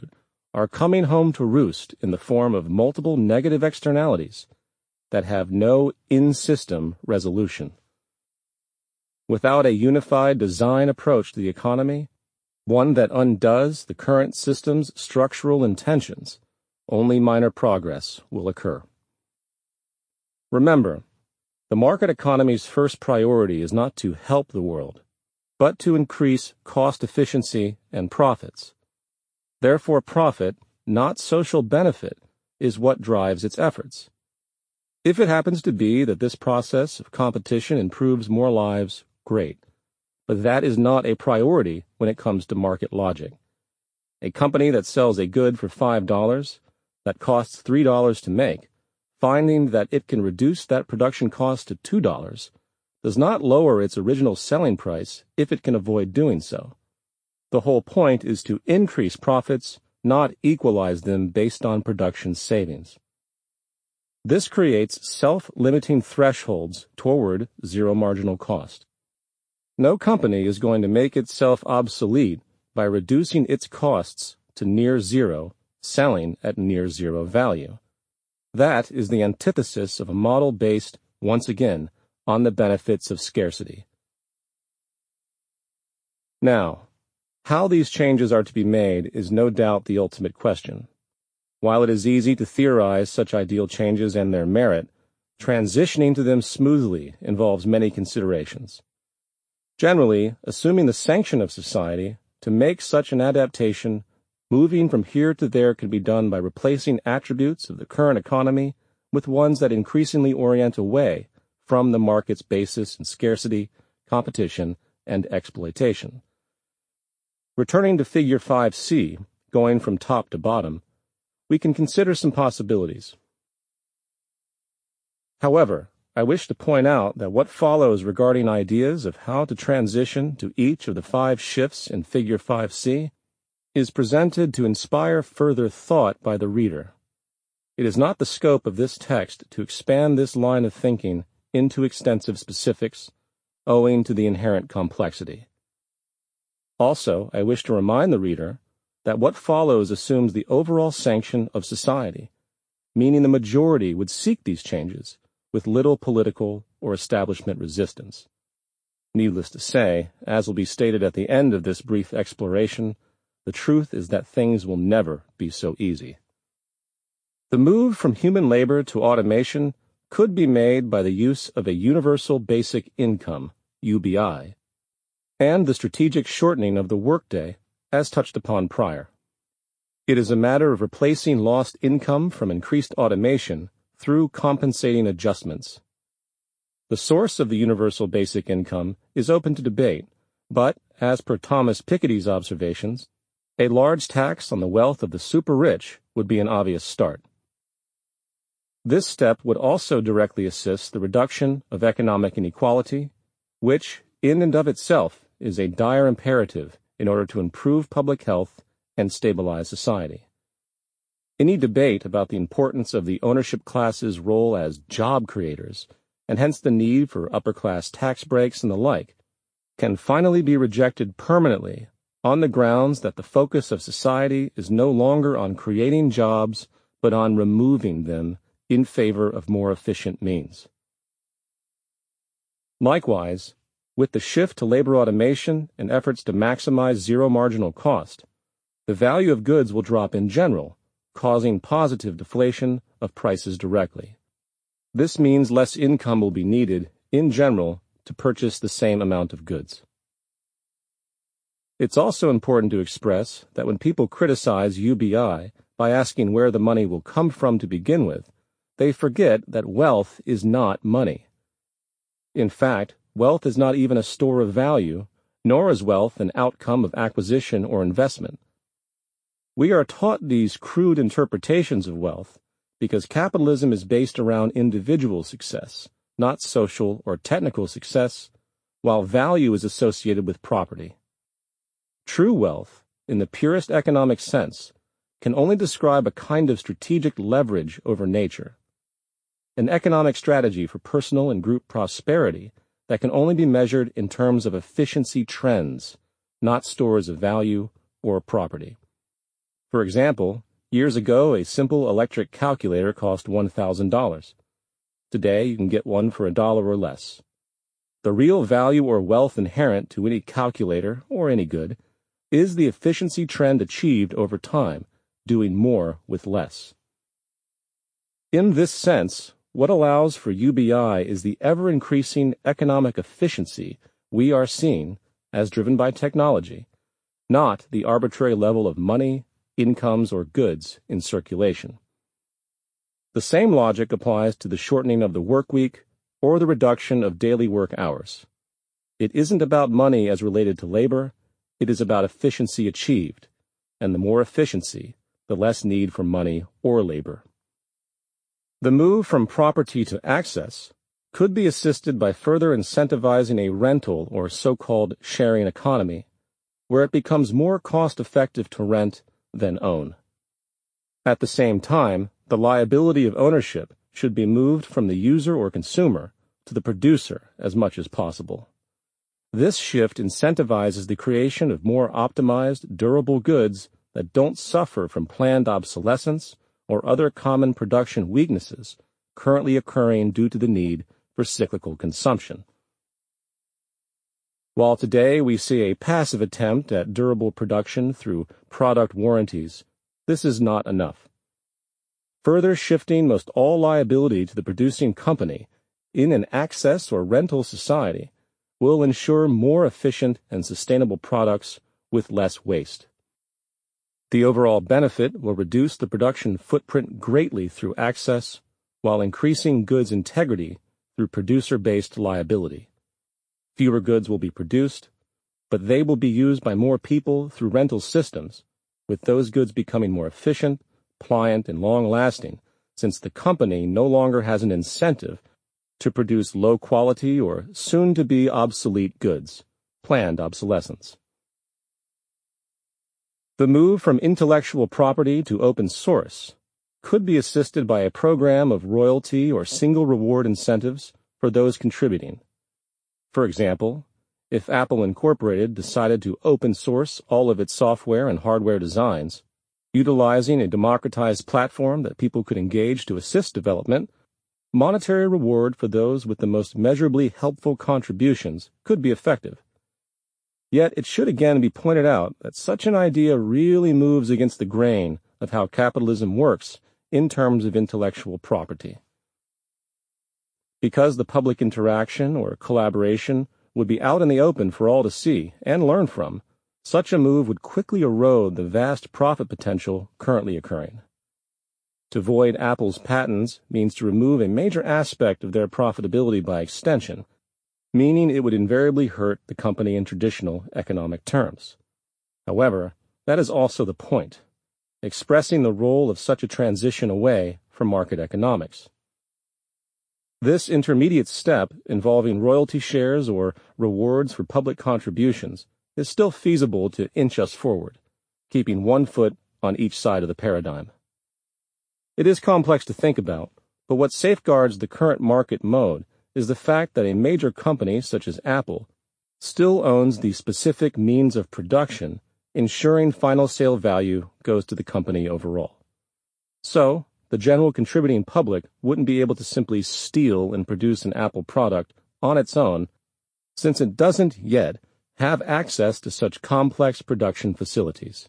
are coming home to roost in the form of multiple negative externalities that have no in-system resolution. Without a unified design approach to the economy, one that undoes the current system's structural intentions, only minor progress will occur. Remember, the market economy's first priority is not to help the world, but to increase cost efficiency and profits. Therefore, profit, not social benefit, is what drives its efforts. If it happens to be that this process of competition improves more lives, great. But that is not a priority when it comes to market logic. A company that sells a good for $5 that costs $3 to make, finding that it can reduce that production cost to $2, does not lower its original selling price if it can avoid doing so. The whole point is to increase profits, not equalize them based on production savings. This creates self-limiting thresholds toward zero marginal cost. No company is going to make itself obsolete by reducing its costs to near zero, selling at near zero value. That is the antithesis of a model based, once again, on the benefits of scarcity. Now, how these changes are to be made is no doubt the ultimate question. While it is easy to theorize such ideal changes and their merit, transitioning to them smoothly involves many considerations. Generally, assuming the sanction of society, to make such an adaptation, moving from here to there can be done by replacing attributes of the current economy with ones that increasingly orient away from the market's basis in scarcity, competition, and exploitation. Returning to Figure 5C, going from top to bottom, we can consider some possibilities. However, I wish to point out that what follows regarding ideas of how to transition to each of the 5 shifts in Figure 5C is presented to inspire further thought by the reader. It is not the scope of this text to expand this line of thinking into extensive specifics, owing to the inherent complexity. Also, I wish to remind the reader that what follows assumes the overall sanction of society, meaning the majority would seek these changes with little political or establishment resistance. Needless to say, as will be stated at the end of this brief exploration, the truth is that things will never be so easy. The move from human labor to automation could be made by the use of a universal basic income, UBI, and the strategic shortening of the workday, as touched upon prior. It is a matter of replacing lost income from increased automation through compensating adjustments. The source of the universal basic income is open to debate, but, as per Thomas Piketty's observations, a large tax on the wealth of the super-rich would be an obvious start. This step would also directly assist the reduction of economic inequality, which, in and of itself, is a dire imperative in order to improve public health and stabilize society. Any debate about the importance of the ownership class's role as job creators, and hence the need for upper-class tax breaks and the like, can finally be rejected permanently on the grounds that the focus of society is no longer on creating jobs, but on removing them in favor of more efficient means. Likewise, with the shift to labor automation and efforts to maximize zero marginal cost, the value of goods will drop in general, causing positive deflation of prices directly. This means less income will be needed, in general, to purchase the same amount of goods. It's also important to express that when people criticize UBI by asking where the money will come from to begin with, they forget that wealth is not money. In fact, wealth is not even a store of value, nor is wealth an outcome of acquisition or investment. We are taught these crude interpretations of wealth because capitalism is based around individual success, not social or technical success, while value is associated with property. True wealth, in the purest economic sense, can only describe a kind of strategic leverage over nature, an economic strategy for personal and group prosperity that can only be measured in terms of efficiency trends, not stores of value or property. For example, years ago a simple electric calculator cost $1,000. Today you can get one for $1 or less. The real value or wealth inherent to any calculator or any good is the efficiency trend achieved over time, doing more with less. In this sense, what allows for UBI is the ever-increasing economic efficiency we are seeing as driven by technology, not the arbitrary level of money, incomes, or goods in circulation. The same logic applies to the shortening of the work week or the reduction of daily work hours. It isn't about money as related to labor, it is about efficiency achieved, and the more efficiency, the less need for money or labor. The move from property to access could be assisted by further incentivizing a rental or so-called sharing economy, where it becomes more cost-effective to rent than own. At the same time, the liability of ownership should be moved from the user or consumer to the producer as much as possible. This shift incentivizes the creation of more optimized, durable goods that don't suffer from planned obsolescence or other common production weaknesses currently occurring due to the need for cyclical consumption. While today we see a passive attempt at durable production through product warranties, this is not enough. Further shifting most all liability to the producing company in an access or rental society will ensure more efficient and sustainable products with less waste. The overall benefit will reduce the production footprint greatly through access, while increasing goods integrity through producer-based liability. Fewer goods will be produced, but they will be used by more people through rental systems, with those goods becoming more efficient, pliant, and long-lasting, since the company no longer has an incentive to produce low-quality or soon-to-be obsolete goods, planned obsolescence. The move from intellectual property to open source could be assisted by a program of royalty or single reward incentives for those contributing. For example, if Apple Incorporated decided to open source all of its software and hardware designs, utilizing a democratized platform that people could engage to assist development, monetary reward for those with the most measurably helpful contributions could be effective. Yet it should again be pointed out that such an idea really moves against the grain of how capitalism works in terms of intellectual property. Because the public interaction or collaboration would be out in the open for all to see and learn from, such a move would quickly erode the vast profit potential currently occurring. To void Apple's patents means to remove a major aspect of their profitability by extension, meaning it would invariably hurt the company in traditional economic terms. However, that is also the point, expressing the role of such a transition away from market economics. This intermediate step, involving royalty shares or rewards for public contributions, is still feasible to inch us forward, keeping one foot on each side of the paradigm. It is complex to think about, but what safeguards the current market mode is the fact that a major company such as Apple still owns the specific means of production, ensuring final sale value goes to the company overall. So, the general contributing public wouldn't be able to simply steal and produce an Apple product on its own, since it doesn't yet have access to such complex production facilities.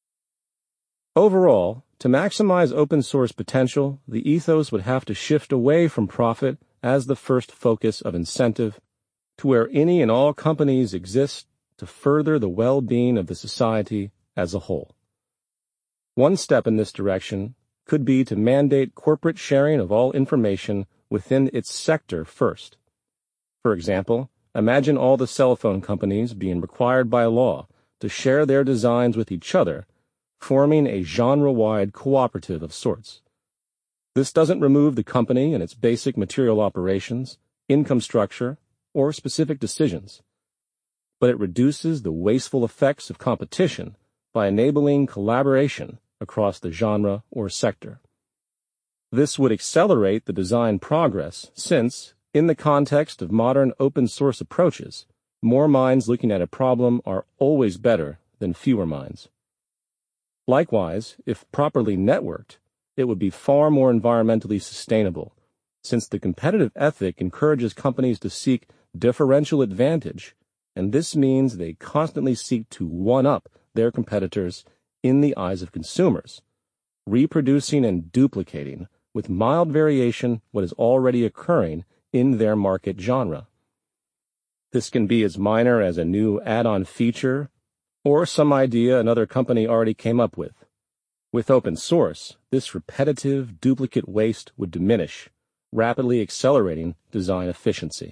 Overall, to maximize open source potential, the ethos would have to shift away from profit as the first focus of incentive to where any and all companies exist to further the well-being of the society as a whole. One step in this direction could be to mandate corporate sharing of all information within its sector first. For example, imagine all the cell phone companies being required by law to share their designs with each other, forming a genre-wide cooperative of sorts. This doesn't remove the company and its basic material operations, income structure, or specific decisions, but it reduces the wasteful effects of competition by enabling collaboration across the genre or sector. This would accelerate the design progress since, in the context of modern open-source approaches, more minds looking at a problem are always better than fewer minds. Likewise, if properly networked, it would be far more environmentally sustainable, since the competitive ethic encourages companies to seek differential advantage, and this means they constantly seek to one-up their competitors in the eyes of consumers, reproducing and duplicating with mild variation what is already occurring in their market genre. This can be as minor as a new add-on feature or some idea another company already came up with. With open source, this repetitive duplicate waste would diminish, rapidly accelerating design efficiency.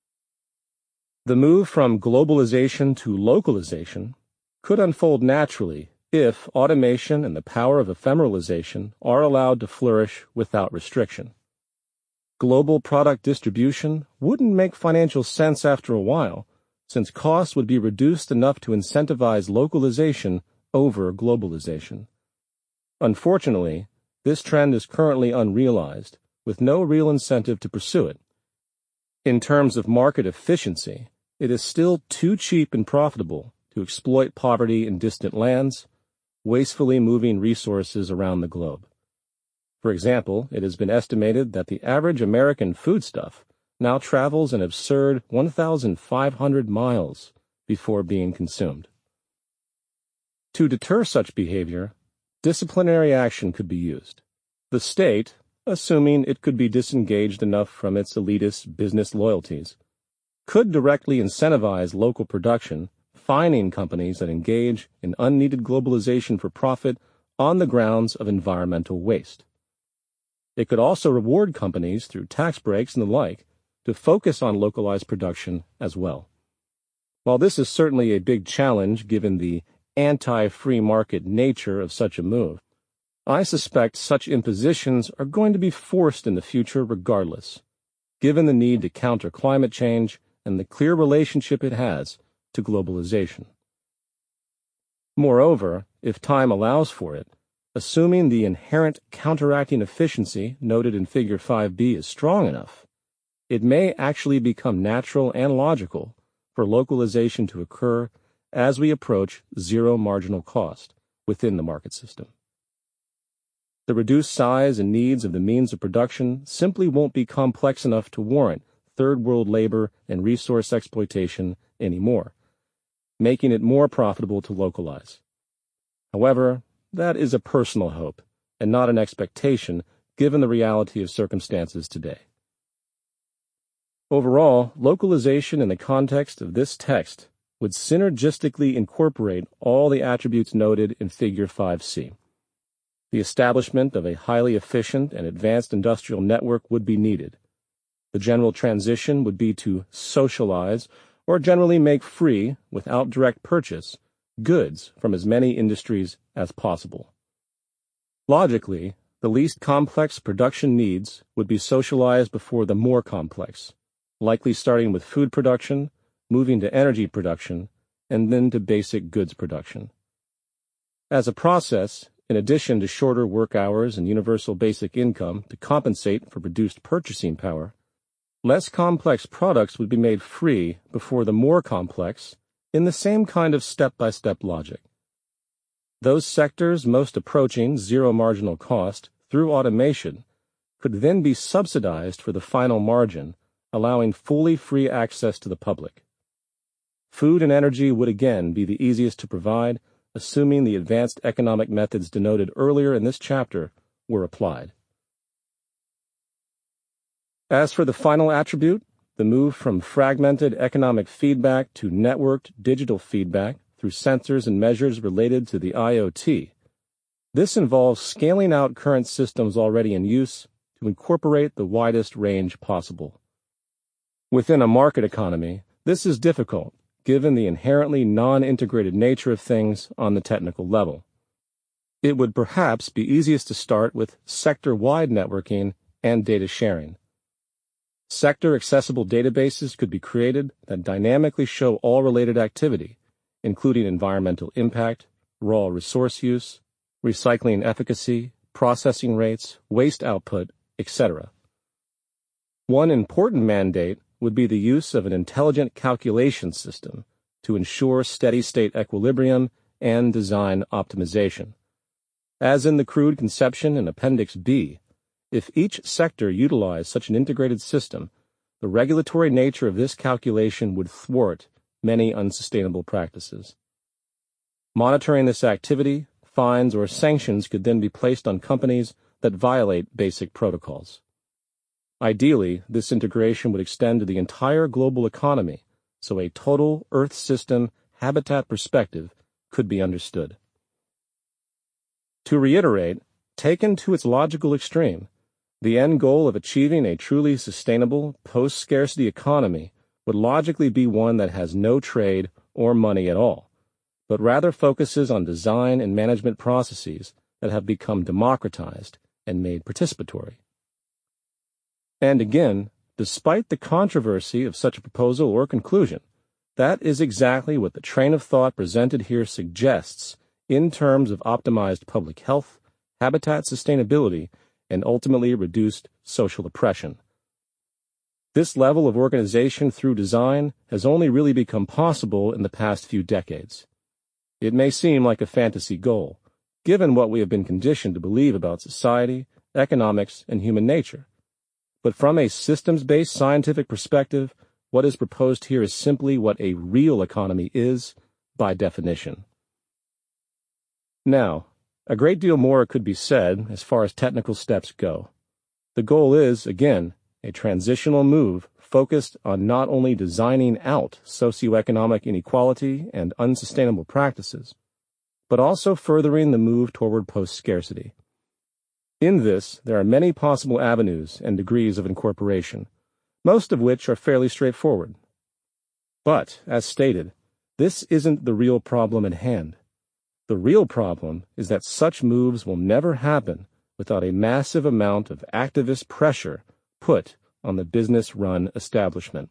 The move from globalization to localization could unfold naturally if automation and the power of ephemeralization are allowed to flourish without restriction. Global product distribution wouldn't make financial sense after a while, since costs would be reduced enough to incentivize localization over globalization. Unfortunately, this trend is currently unrealized, with no real incentive to pursue it. In terms of market efficiency, it is still too cheap and profitable to exploit poverty in distant lands, wastefully moving resources around the globe. For example, it has been estimated that the average American foodstuff now travels an absurd 1,500 miles before being consumed. To deter such behavior, disciplinary action could be used. The state, assuming it could be disengaged enough from its elitist business loyalties, could directly incentivize local production, fining companies that engage in unneeded globalization for profit on the grounds of environmental waste. It could also reward companies through tax breaks and the like to focus on localized production as well. While this is certainly a big challenge given the anti-free market nature of such a move, I suspect such impositions are going to be forced in the future regardless, given the need to counter climate change and the clear relationship it has to globalization. Moreover, if time allows for it, assuming the inherent counteracting efficiency noted in Figure 5b is strong enough, it may actually become natural and logical for localization to occur as we approach zero marginal cost within the market system. The reduced size and needs of the means of production simply won't be complex enough to warrant third-world labor and resource exploitation anymore, making it more profitable to localize. However, that is a personal hope and not an expectation given the reality of circumstances today. Overall, localization in the context of this text would synergistically incorporate all the attributes noted in Figure 5c. The establishment of a highly efficient and advanced industrial network would be needed. The general transition would be to socialize or generally make free, without direct purchase, goods from as many industries as possible. Logically, the least complex production needs would be socialized before the more complex, likely starting with food production, moving to energy production, and then to basic goods production. As a process, in addition to shorter work hours and universal basic income to compensate for reduced purchasing power, less complex products would be made free before the more complex in the same kind of step-by-step logic. Those sectors most approaching zero marginal cost through automation could then be subsidized for the final margin, allowing fully free access to the public. Food and energy would again be the easiest to provide, assuming the advanced economic methods denoted earlier in this chapter were applied. As for the final attribute, the move from fragmented economic feedback to networked digital feedback through sensors and measures related to the IoT, this involves scaling out current systems already in use to incorporate the widest range possible. Within a market economy, this is difficult, given the inherently non-integrated nature of things on the technical level. It would perhaps be easiest to start with sector-wide networking and data sharing. Sector-accessible databases could be created that dynamically show all related activity, including environmental impact, raw resource use, recycling efficacy, processing rates, waste output, etc. One important mandate would be the use of an intelligent calculation system to ensure steady-state equilibrium and design optimization, As in the crude conception in Appendix B, if each sector utilized such an integrated system, the regulatory nature of this calculation would thwart many unsustainable practices. Monitoring this activity, fines or sanctions could then be placed on companies that violate basic protocols. Ideally, this integration would extend to the entire global economy, so a total Earth system habitat perspective could be understood. To reiterate, taken to its logical extreme, the end goal of achieving a truly sustainable, post-scarcity economy would logically be one that has no trade or money at all, but rather focuses on design and management processes that have become democratized and made participatory. And again, despite the controversy of such a proposal or conclusion, that is exactly what the train of thought presented here suggests in terms of optimized public health, habitat sustainability, and ultimately reduced social oppression. This level of organization through design has only really become possible in the past few decades. It may seem like a fantasy goal, given what we have been conditioned to believe about society, economics, and human nature. But from a systems-based scientific perspective, what is proposed here is simply what a real economy is by definition. Now, a great deal more could be said as far as technical steps go. The goal is, again, a transitional move focused on not only designing out socioeconomic inequality and unsustainable practices, but also furthering the move toward post-scarcity. In this, there are many possible avenues and degrees of incorporation, most of which are fairly straightforward. But, as stated, this isn't the real problem at hand. The real problem is that such moves will never happen without a massive amount of activist pressure put on the business-run establishment.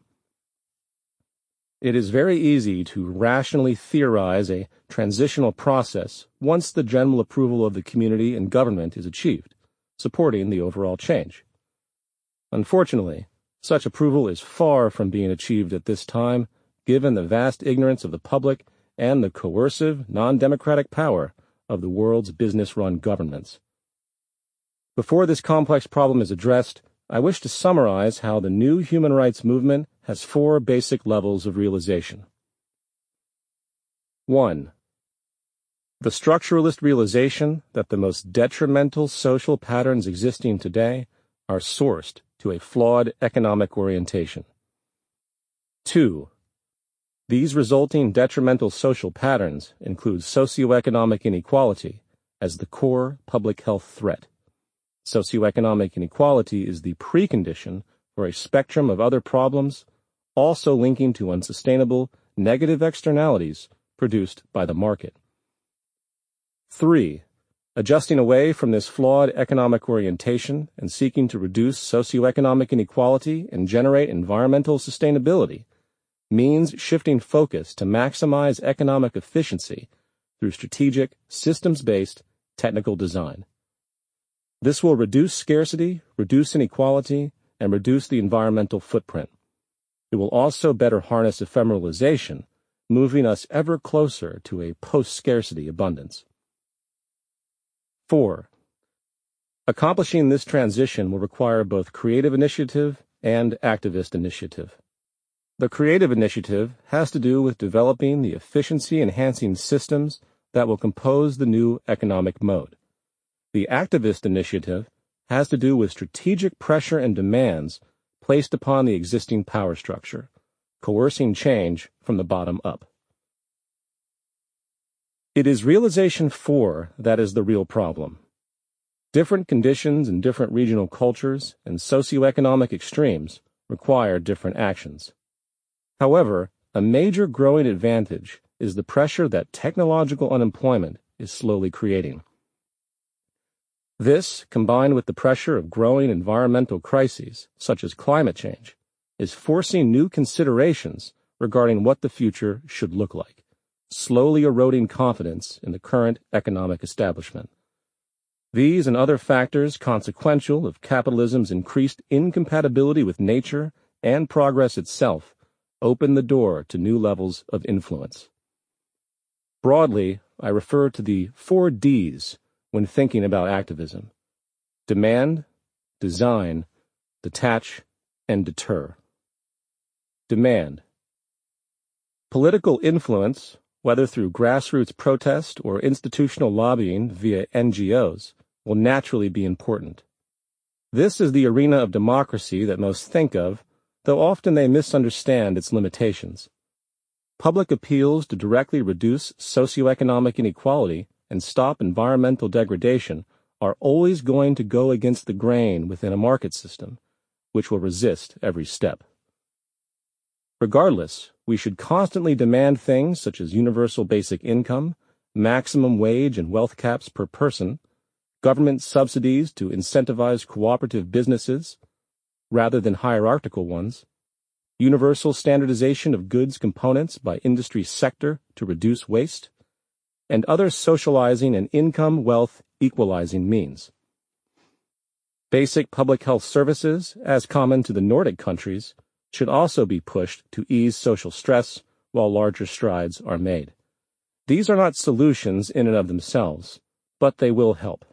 It is very easy to rationally theorize a transitional process once the general approval of the community and government is achieved, supporting the overall change. Unfortunately, such approval is far from being achieved at this time, given the vast ignorance of the public and the coercive, non-democratic power of the world's business-run governments. Before this complex problem is addressed, I wish to summarize how the new human rights movement has 4 basic levels of realization. 1. The structuralist realization that the most detrimental social patterns existing today are sourced to a flawed economic orientation. 2. These resulting detrimental social patterns include socioeconomic inequality as the core public health threat. Socioeconomic inequality is the precondition for a spectrum of other problems, also linking to unsustainable, negative externalities produced by the market. 3. Adjusting away from this flawed economic orientation and seeking to reduce socioeconomic inequality and generate environmental sustainability means shifting focus to maximize economic efficiency through strategic, systems-based technical design. This will reduce scarcity, reduce inequality, and reduce the environmental footprint. It will also better harness ephemeralization, moving us ever closer to a post-scarcity abundance. 4. Accomplishing this transition will require both creative initiative and activist initiative. The creative initiative has to do with developing the efficiency-enhancing systems that will compose the new economic mode. The activist initiative has to do with strategic pressure and demands placed upon the existing power structure, coercing change from the bottom up. It is realization 4 that is the real problem. Different conditions in different regional cultures and socioeconomic extremes require different actions. However, a major growing advantage is the pressure that technological unemployment is slowly creating. This, combined with the pressure of growing environmental crises, such as climate change, is forcing new considerations regarding what the future should look like, slowly eroding confidence in the current economic establishment. These and other factors consequential of capitalism's increased incompatibility with nature and progress itself open the door to new levels of influence. Broadly, I refer to the 4 Ds when thinking about activism: demand, design, detach, and deter. Demand. Political influence, whether through grassroots protest or institutional lobbying via NGOs, will naturally be important. This is the arena of democracy that most think of, though often they misunderstand its limitations. Public appeals to directly reduce socioeconomic inequality and stop environmental degradation are always going to go against the grain within a market system, which will resist every step. Regardless, we should constantly demand things such as universal basic income, maximum wage and wealth caps per person, government subsidies to incentivize cooperative businesses rather than hierarchical ones, universal standardization of goods components by industry sector to reduce waste, and other socializing and income-wealth equalizing means. Basic public health services, as common to the Nordic countries, should also be pushed to ease social stress while larger strides are made. These are not solutions in and of themselves, but they will help.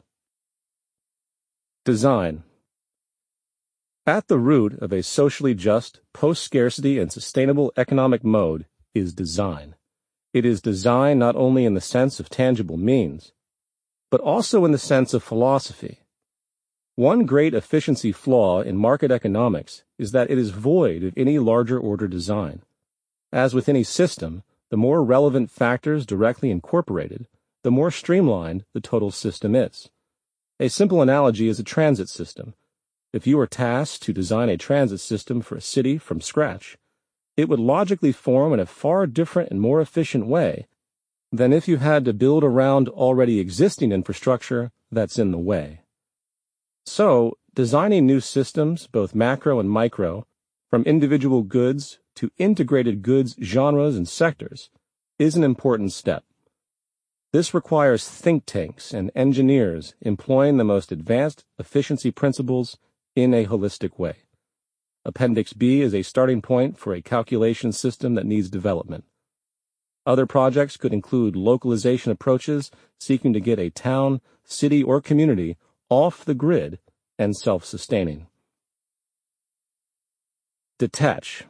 Design. At the root of a socially just, post-scarcity and sustainable economic mode is design. It is design not only in the sense of tangible means, but also in the sense of philosophy. One great efficiency flaw in market economics is that it is void of any larger order design. As with any system, the more relevant factors directly incorporated, the more streamlined the total system is. A simple analogy is a transit system. If you were tasked to design a transit system for a city from scratch, it would logically form in a far different and more efficient way than if you had to build around already existing infrastructure that's in the way. So, designing new systems, both macro and micro, from individual goods to integrated goods genres and sectors, is an important step. This requires think tanks and engineers employing the most advanced efficiency principles in a holistic way. Appendix B is a starting point for a calculation system that needs development. Other projects could include localization approaches seeking to get a town, city, or community off the grid and self-sustaining. Detach.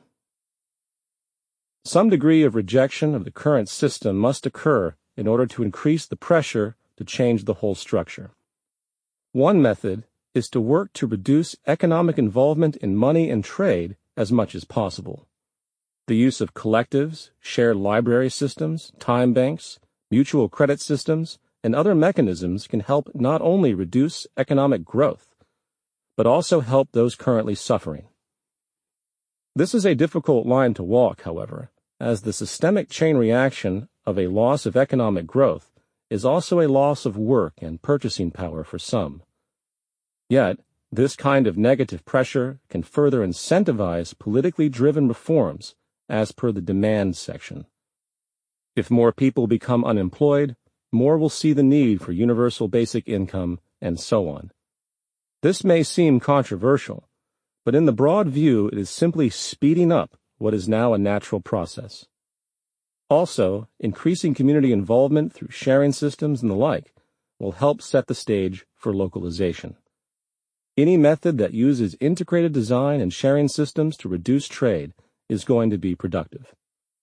Some degree of rejection of the current system must occur in order to increase the pressure to change the whole structure. One method is to work to reduce economic involvement in money and trade as much as possible. The use of collectives, shared library systems, time banks, mutual credit systems, and other mechanisms can help not only reduce economic growth, but also help those currently suffering. This is a difficult line to walk, however, as the systemic chain reaction of a loss of economic growth is also a loss of work and purchasing power for some. Yet, this kind of negative pressure can further incentivize politically driven reforms as per the demand section. If more people become unemployed, more will see the need for universal basic income, and so on. This may seem controversial, but in the broad view it is simply speeding up what is now a natural process. Also, increasing community involvement through sharing systems and the like will help set the stage for localization. Any method that uses integrated design and sharing systems to reduce trade is going to be productive.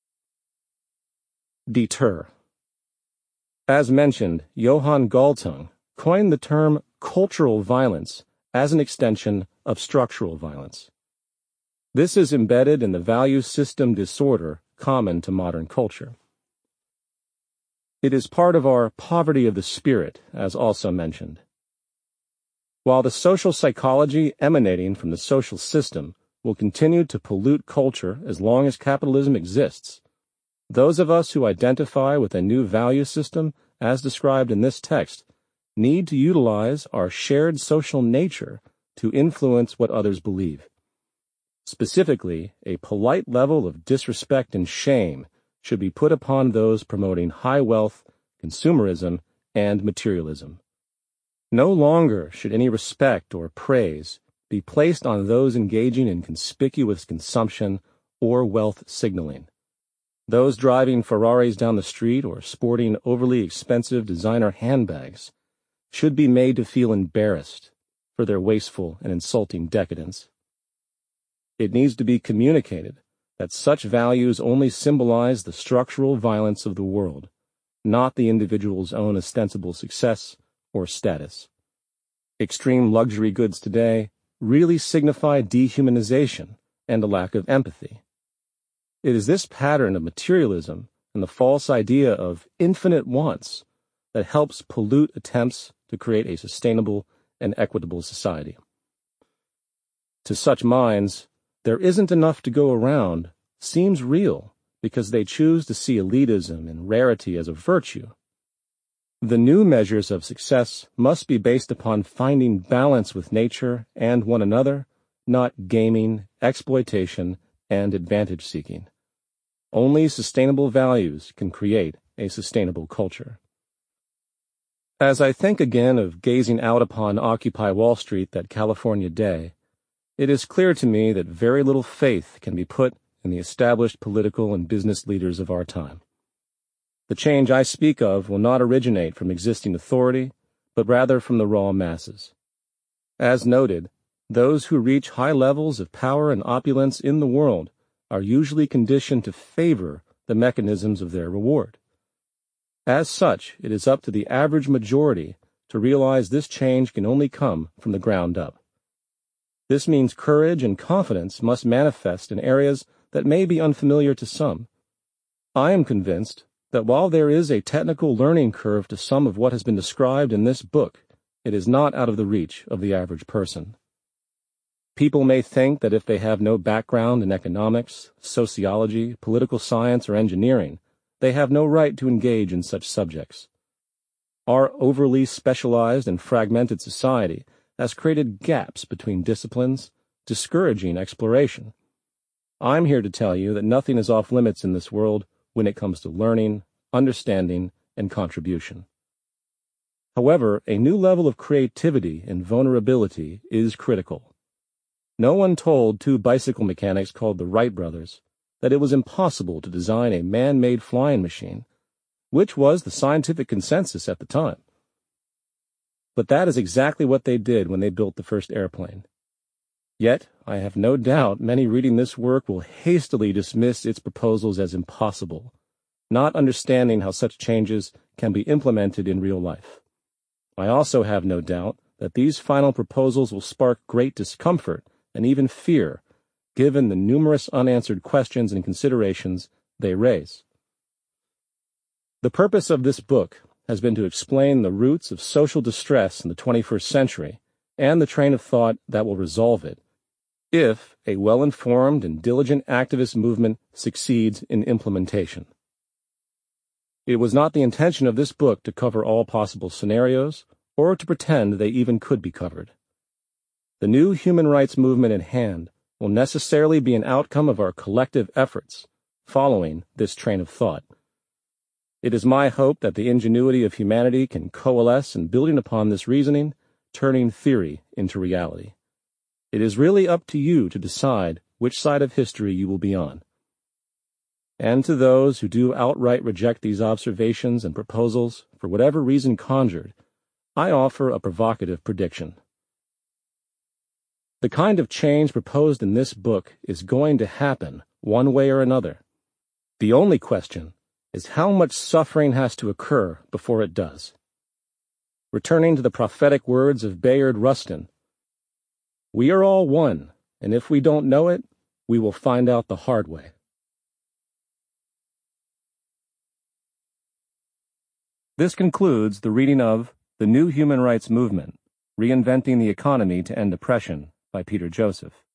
Deter. As mentioned, Johan Galtung coined the term cultural violence as an extension of structural violence. This is embedded in the value system disorder common to modern culture. It is part of our poverty of the spirit, as also mentioned. While the social psychology emanating from the social system will continue to pollute culture as long as capitalism exists, those of us who identify with a new value system, as described in this text, need to utilize our shared social nature to influence what others believe. Specifically, a polite level of disrespect and shame should be put upon those promoting high wealth, consumerism, and materialism. No longer should any respect or praise be placed on those engaging in conspicuous consumption or wealth signaling. Those driving Ferraris down the street or sporting overly expensive designer handbags should be made to feel embarrassed for their wasteful and insulting decadence. It needs to be communicated that such values only symbolize the structural violence of the world, not the individual's own ostensible success or status. Extreme luxury goods today really signify dehumanization and a lack of empathy. It is this pattern of materialism and the false idea of infinite wants that helps pollute attempts to create a sustainable and equitable society. To such minds, there isn't enough to go around seems real because they choose to see elitism and rarity as a virtue. The new measures of success must be based upon finding balance with nature and one another, not gaming, exploitation, and advantage-seeking. Only sustainable values can create a sustainable culture. As I think again of gazing out upon Occupy Wall Street that California day, it is clear to me that very little faith can be put in the established political and business leaders of our time. The change I speak of will not originate from existing authority, but rather from the raw masses. As noted, those who reach high levels of power and opulence in the world are usually conditioned to favor the mechanisms of their reward. As such, it is up to the average majority to realize this change can only come from the ground up. This means courage and confidence must manifest in areas that may be unfamiliar to some. I am convinced that while there is a technical learning curve to some of what has been described in this book, it is not out of the reach of the average person. People may think that if they have no background in economics, sociology, political science, or engineering, they have no right to engage in such subjects. Our overly specialized and fragmented society has created gaps between disciplines, discouraging exploration. I'm here to tell you that nothing is off limits in this world when it comes to learning, understanding, and contribution. However, a new level of creativity and vulnerability is critical. No one told two bicycle mechanics called the Wright brothers that it was impossible to design a man-made flying machine, which was the scientific consensus at the time. But that is exactly what they did when they built the first airplane. Yet, I have no doubt many reading this work will hastily dismiss its proposals as impossible, not understanding how such changes can be implemented in real life. I also have no doubt that these final proposals will spark great discomfort and even fear, given the numerous unanswered questions and considerations they raise. The purpose of this book has been to explain the roots of social distress in the 21st century and the train of thought that will resolve it, if a well-informed and diligent activist movement succeeds in implementation. It was not the intention of this book to cover all possible scenarios or to pretend they even could be covered. The new human rights movement at hand will necessarily be an outcome of our collective efforts following this train of thought. It is my hope that the ingenuity of humanity can coalesce in building upon this reasoning, turning theory into reality. It is really up to you to decide which side of history you will be on. And to those who do outright reject these observations and proposals for whatever reason conjured, I offer a provocative prediction. The kind of change proposed in this book is going to happen one way or another. The only question is how much suffering has to occur before it does. Returning to the prophetic words of Bayard Rustin, "We are all one, and if we don't know it, we will find out the hard way." This concludes the reading of The New Human Rights Movement, Reinventing the Economy to End Oppression by Peter Joseph.